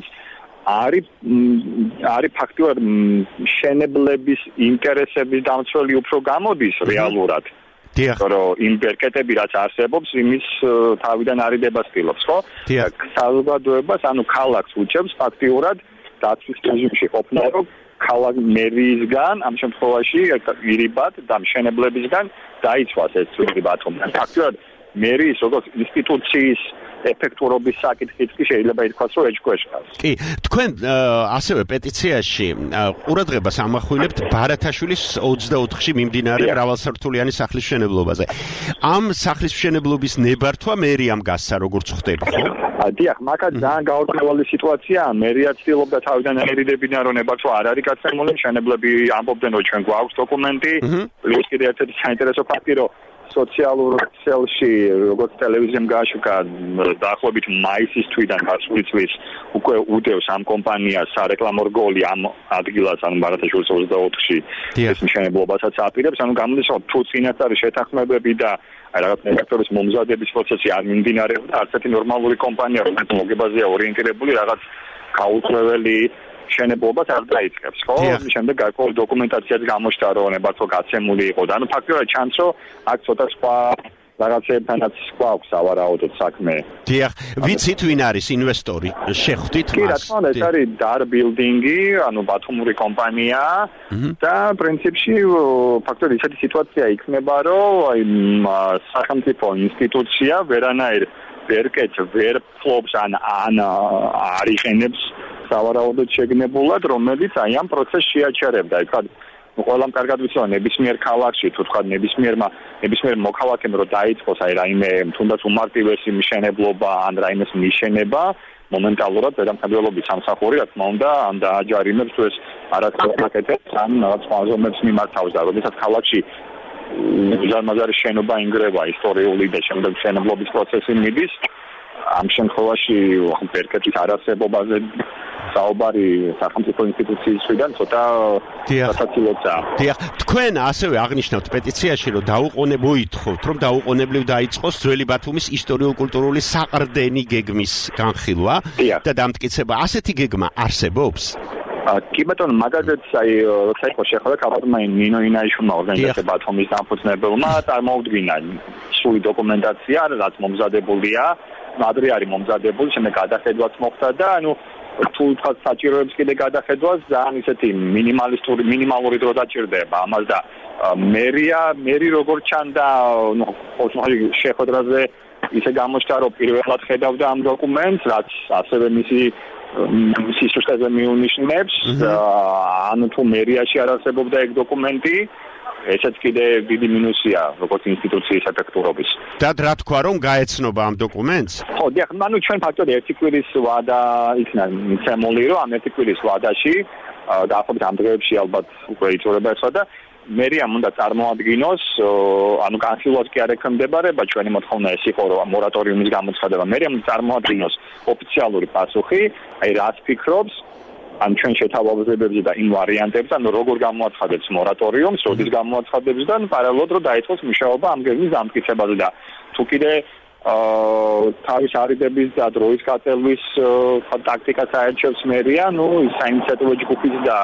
არის ფაქტიურად მშენებლების ინტერესების დამცველი უფრო გამოდის რეალურად. რომ იმ ბერკეტები რაც არსებობს, იმის თავიდან არიდება ცდილობს, ხო? საზოგადოებას, ანუ ქალაქს უჩევს ფაქტიურად დაცვის რეჟიმში ყოფნა, რომ ქალაქ მერიისგან ამ შემთხვევაში ირიბად და მშენებლებისგან დაიცვას ეს ძველი ბათუმი. ფაქტიურად მერიის როგორც ინსტიტუციის ეფექტურობის საკითხიც კი შეიძლება ითქვას, რომ ეჭქვეშკას. კი, თქვენ ასევე პეტიციაში ყურადღებას ამახვილებთ ბარათაშვილის 24-ში მიმდინარე მრავალსართულიანი სახლის მშენებლობაზე. ამ სახლის მშენებლობის ნებართვა მერიამ გასცა, როგორც ხვდები, ხო? დიახ, მაგათ ძალიან გაურკვეველი სიტუაციაა. მერია ცდილობდა თავიდან ერიდებინა, რომ ნებართვა არ არის გაცემული, მშენებლები ამბობდნენ, რომ ჩვენ გვაქვს დოკუმენტი. პლუს კიდე ერთი საინტერესო ფაქტი, რომ სოციალურ ქსელში, როგორც ტელევიზიამ გააშუქა დაახლოებით მაისის თვიდან გასული წლის უკვე უდევს ამ კომპანიას სარეკლამო რგოლი ამ ადგილას, ანუ ბარათაშვილის 24-ში ეს მშენებლობასაც აპირებს, ანუ გამოდის, რომ თუ წინასწარი შეთანხმებები და რაღაც სექტორის მომზადების პროცესი არ მიმდინარეობდა, არც ერთი ნორმალური კომპანია, რომელიც მოგებაზეა ორიენტირებული, რაღაც გაუწეველი მშენებლობას არ დაიწყებს, ხო? შემდეგ გარკვეული დოკუმენტაციაც გამოჩნდა, რომ ნებართვა გაცემული იყო და ანუ ფაქტობრივად ჩანს, რომ აქ ცოტა სხვა რაღაცებთანაც გვაქვს ავარაუდოთ საქმე. დიახ, ვიცით ვინ არის ინვესტორი? შეხვდით კი, რა მას? თქმა უნდა, ეს არის Dar Building-ი, ანუ ბათუმური კომპანია და პრინციპში ფაქტობრივად ისეთი სიტუაცია იქნება, რომ აი სახელმწიფო ინსტიტუცია ვერანაირ ვერკეთს, ვერ ფლობს ან არ იყენებს სავარაუდოდ შეგნებულად, რომელიც აი ამ პროცესს შეაჩერებდა. იქ ყველამ კარგად ვიცი, ნებისმიერ ქალაქში თუ თქვა ნებისმიერ მოქალაქემ რომ დაიწყოს აი რაიმე თუნდაც უმარტივესი მშენებლობა ან რაიმეს მიშენება, მომენტალურად დედამხედველობის სამსახური რა თქმა უნდა ან დააჯარიმებს თუ ეს არასდროს აკეთებს ან რაღაც ხაზომებს მიმართავს და როდესაც ქალაქში ზარმაზარი შენობა ინგრევა ისტორიული და შემდეგ მშენებლობის პროცესი მიდის, ამ შემთხვევაში ვერკეთის არარსებობაზე საუბარი სახელმწიფო ინსტიტუციისგან ცოტა სასაცილოა. დიახ, თქვენ ასევე აღნიშნავთ პეტიციაში, რომ მოითხოვთ, რომ დაუყოვნებლივ დაიწყოს ძველი ბათუმის ისტორიულ-კულტურული საყრდენი გეგმის განხილვა და დამტკიცება. ასეთი გეგმა არსებობს? კი ბატონო, მაგაზეც აი როცა იყო შეხვედრა ქალბატონმა ნინო ინაიშვილმა ორგანიზაცია ბათუმის დამფუძნებელმა წარმოუდგინა სრული დოკუმენტაცია, რაც მომზადებულია, ადრე არის მომზადებული, შემდეგ გადახედვაც მოხდა და ანუ თუ თქვა საჭიროებს კიდე გადახედვას, ძალიან ისეთი მინიმალური დრო დაჭირდება ამას და მერი როგორ ჩანდა, შეხვედრაზე ისე გამოჩნდა, რომ პირველად ხედავდა ამ დოკუმენტს, რაც ასევე მისი სისტემაზე მიუნიშნებს, ანუ თუ მერიაში არ არსებობდა ეგ დოკუმენტი, ესეც კიდე დიდი მინუსია როგორც ინსტიტუციის ეფექტურობის. და რა თქვა რომ გაეცნობა ამ დოკუმენტს? ხო, დიახ, ანუ ჩვენ ფაქტობრივად ერთი კვირის ვადა იქნა მიცემული, რომ ამ ერთი კვირის ვადაში დაახლოებით ამ დღეებში ალბათ უკვე იწურება ესვა და მერიამ უნდა წარმოადგინოს, ანუ განხილვას კი არ ექვემდებარება ჩვენი მოთხოვნა ეს იყო, რომ მორატორიუმის გამოცხადება. მერიამ წარმოადგინოს ოფიციალური პასუხი, აი რას ფიქრობს ან ჩვენ შეთავაზებებზე და იმ ვარიანტებზე, ანუ როგორ გამოაცხადებს მორატორიუმს, როდის გამოაცხადებს და პარალელურად რომ დაიწყოს მუშაობა ამ გეგმის დამტკიცებაზე და თუ კიდე თავის არიდების და დროის გაწელვის ტაქტიკას აერჩევს მერია, საინიციატივო ჯგუფის და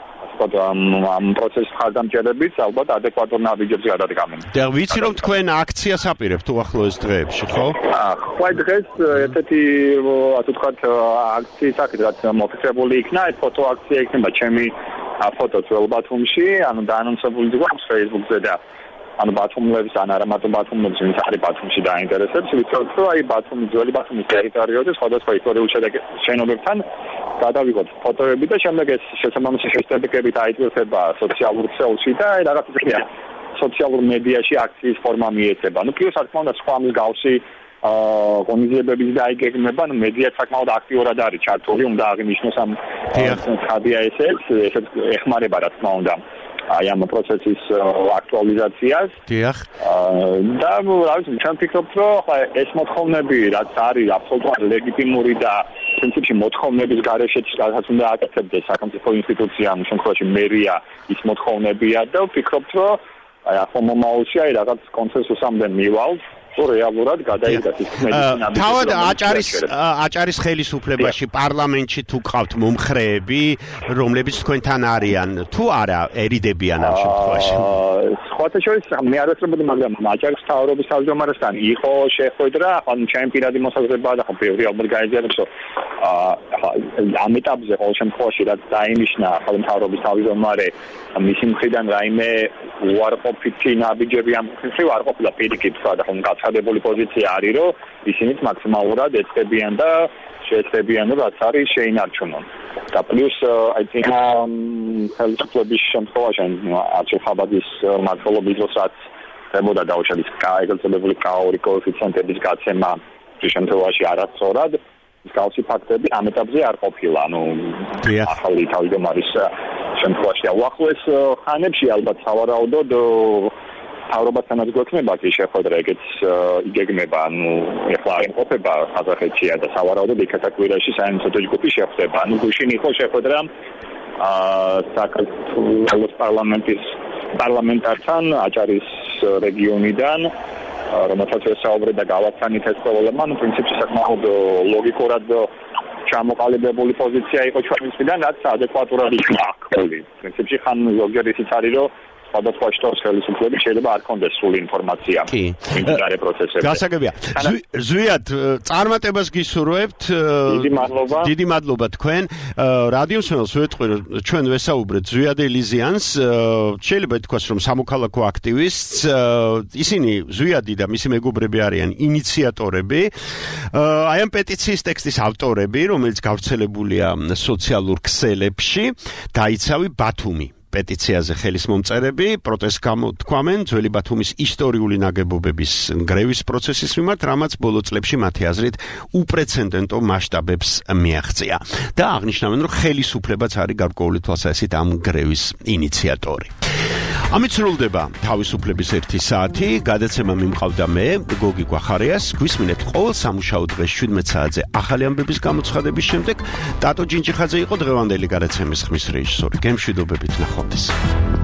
ამ პროცესის მხარდამჭერებით ალბათ ადეკვატურ ნაბიჯებს გადადგამენ. და ვიცი რომ თქვენ აქციას აპირებთ უახლოეს დღეებში, ხო? ხო, დღეს ერთ-ერთი ასე ვთქვათ აქციის აქეთ რაც მოფიქრებული იქნა, ეს ფოტო აქცია იქნება ჩემი ფოტო ძველ ბათუმში, ანუ დაანონსებული გვაქვს Facebook-ზე და ანუ ბათუმლებს ან არა მარტო ბათუმლებს ვინც არის ბათუმში დაინტერესებს, ვიცით რომ აი ძველი ბათუმის ტერიტორიაზე სხვადასხვა ისტორიულ შენობებთან გადავიღოთ ფოტოები და შემდეგ ეს შესაბამისი შეშტაბიკები დაიწყება სოციალურ ქსელში და აი რაღაც ისეთი სოციალურ მედიაში აქციის ფორმა მიეცება. პლუს რა თქმა უნდა სხვა მსგავსი ღონისძიებების დაიგეგმება, მედია საკმაოდ აქტიურად არის ჩართული, უნდა აღინიშნოს ამ ხადია ესეც ეხმარება რა თქმა უნდა აი ამ პროცესის აქტუალიზაციას. დიახ. და რა ვიცი, ჩვენ ვფიქრობთ, რომ ეს მოთხოვნები რაც არის აბსოლუტურად ლეგიტიმური და პრინციპში მოთხოვნების გარეშეც რასაც უნდა აკეთებდეს სახელმწიფო ინსტიტუცია, ამ შემთხვევაში მერია ის მოთხოვნებია და ვფიქრობთ, რომ აი ახლა მომავალში აი რაღაც კონსენსუსამდე მივალთ. რეალურად გადაიგდათ ის მედიცინა. თავად აჭარის ხელისუფლებაში პარლამენტში თუ ყავთ მომხრეები, რომლებიც თქვენთან არიან, თუ არა ერიდებიან ამ შემთხვევაში? სხვათა შორის მე არ ვესწრებოდი, მაგრამ აჭარის მთავრობის თავმჯდომარესთან იყო შეხვედრა, ანუ ჩემი პირადი მოსაზრება და ბევრი ალბათ გაიზიარებს, რომ ამ ეტაპზე ყოველ შემთხვევაში რაც დაინიშნა ახალი მთავრობის თავმჯდომარე, მისი მხრიდან რაიმე უარყოფითი ნაბიჯები ამ ხრივ არ ყოფილა პირიქით, თქვა და გაცხადებული პოზიცია არის, რომ ისინიც მაქსიმალურად ეცდებიან და შეეცდებიან, რაც არის შეინარჩუნონ. და პლუს I think ხელისუფლების შემთხვევაში არჩილ ხაბადის მმართველობის დროსაც ხდებოდა დაუშვების ეგრეთ წოდებული კაური კოეფიციენტების გაცემა შემთხვევაში არასწორად მსგავსი ფაქტები ამ ეტაპზე არ ყოფილა, ახალი თავმჯდომარის შემთხვევაში. უახლოეს ხანებში ალბათ სავარაუდოდ თავრობასთანაც გვექნება კი შეხვედრა, ეგეც იგეგმება, ეხლა იმყოფება ყაზახეთშია და სავარაუდოდ იქათა კვირაში საინტერესო ჯგუფი შეხვდება. გუშინ იყო შეხვედრა საქართველოს პარლამენტართან აჭარის რეგიონიდან, რომელსაც ესაუბრება გავაცანით ეს პრობლემა, პრინციპში საკმაოდ ლოგიკურად ჩამოყალიბებული პოზიცია იყო ჩვენისგან, რაც ადეკვატურად იქნა აღქმული. პრინციპში ხან ზოგჯერ ისიც არის, რომ სხვადასხვა შტოს ხელისუფლები შეიძლება არ კონდეს სრული ინფორმაცია მიმდინარე პროცესებზე. გასაგებია. ზვიად, წარმატებას გისურვებთ. დიდი მადლობა თქვენ. რადიო სმელს ვეთქვი, რომ ჩვენ ვესაუბრეთ ზვიად ელიზიანს, შეიძლება ითქვას, რომ სამოქალაქო აქტივისტს, ისინი ზვიადი და მისი მეგობრები არიან ინიციატორები. აი ამ პეტიციის ტექსტის ავტორები, რომელიც გავრცელებულია სოციალურ ქსელებში, დაიცავი ბათუმი. პეტიციაზე ხელის მომწერები პროტესტს გამოთქვამენ ძველი ბათუმის ისტორიული ნაგებობების გრევის პროცესის მიმართ, რამაც ბოლო წლებში მათი აზრით უპრეცედენტო მასშტაბებს მიაღწია და აღნიშნავენ, რომ ხელისუფლებაც არის გარკვეული თვალსაზრისით ამ გრევის ინიციატორი. ამით სრულდება თავისუფლების 1 საათი, გადაცემა მიმყავდა მე, გოგი გვახარიას, გვისმინეთ ყოველ სამუშაო დღეს 17 საათზე ახალი ამბების გამოცხადების შემდეგ. ტატო ჯინჯიხაძე იყო დღევანდელი გადაცემის ხმის რეჟისორი. გემშვიდობებით ნახვამდის.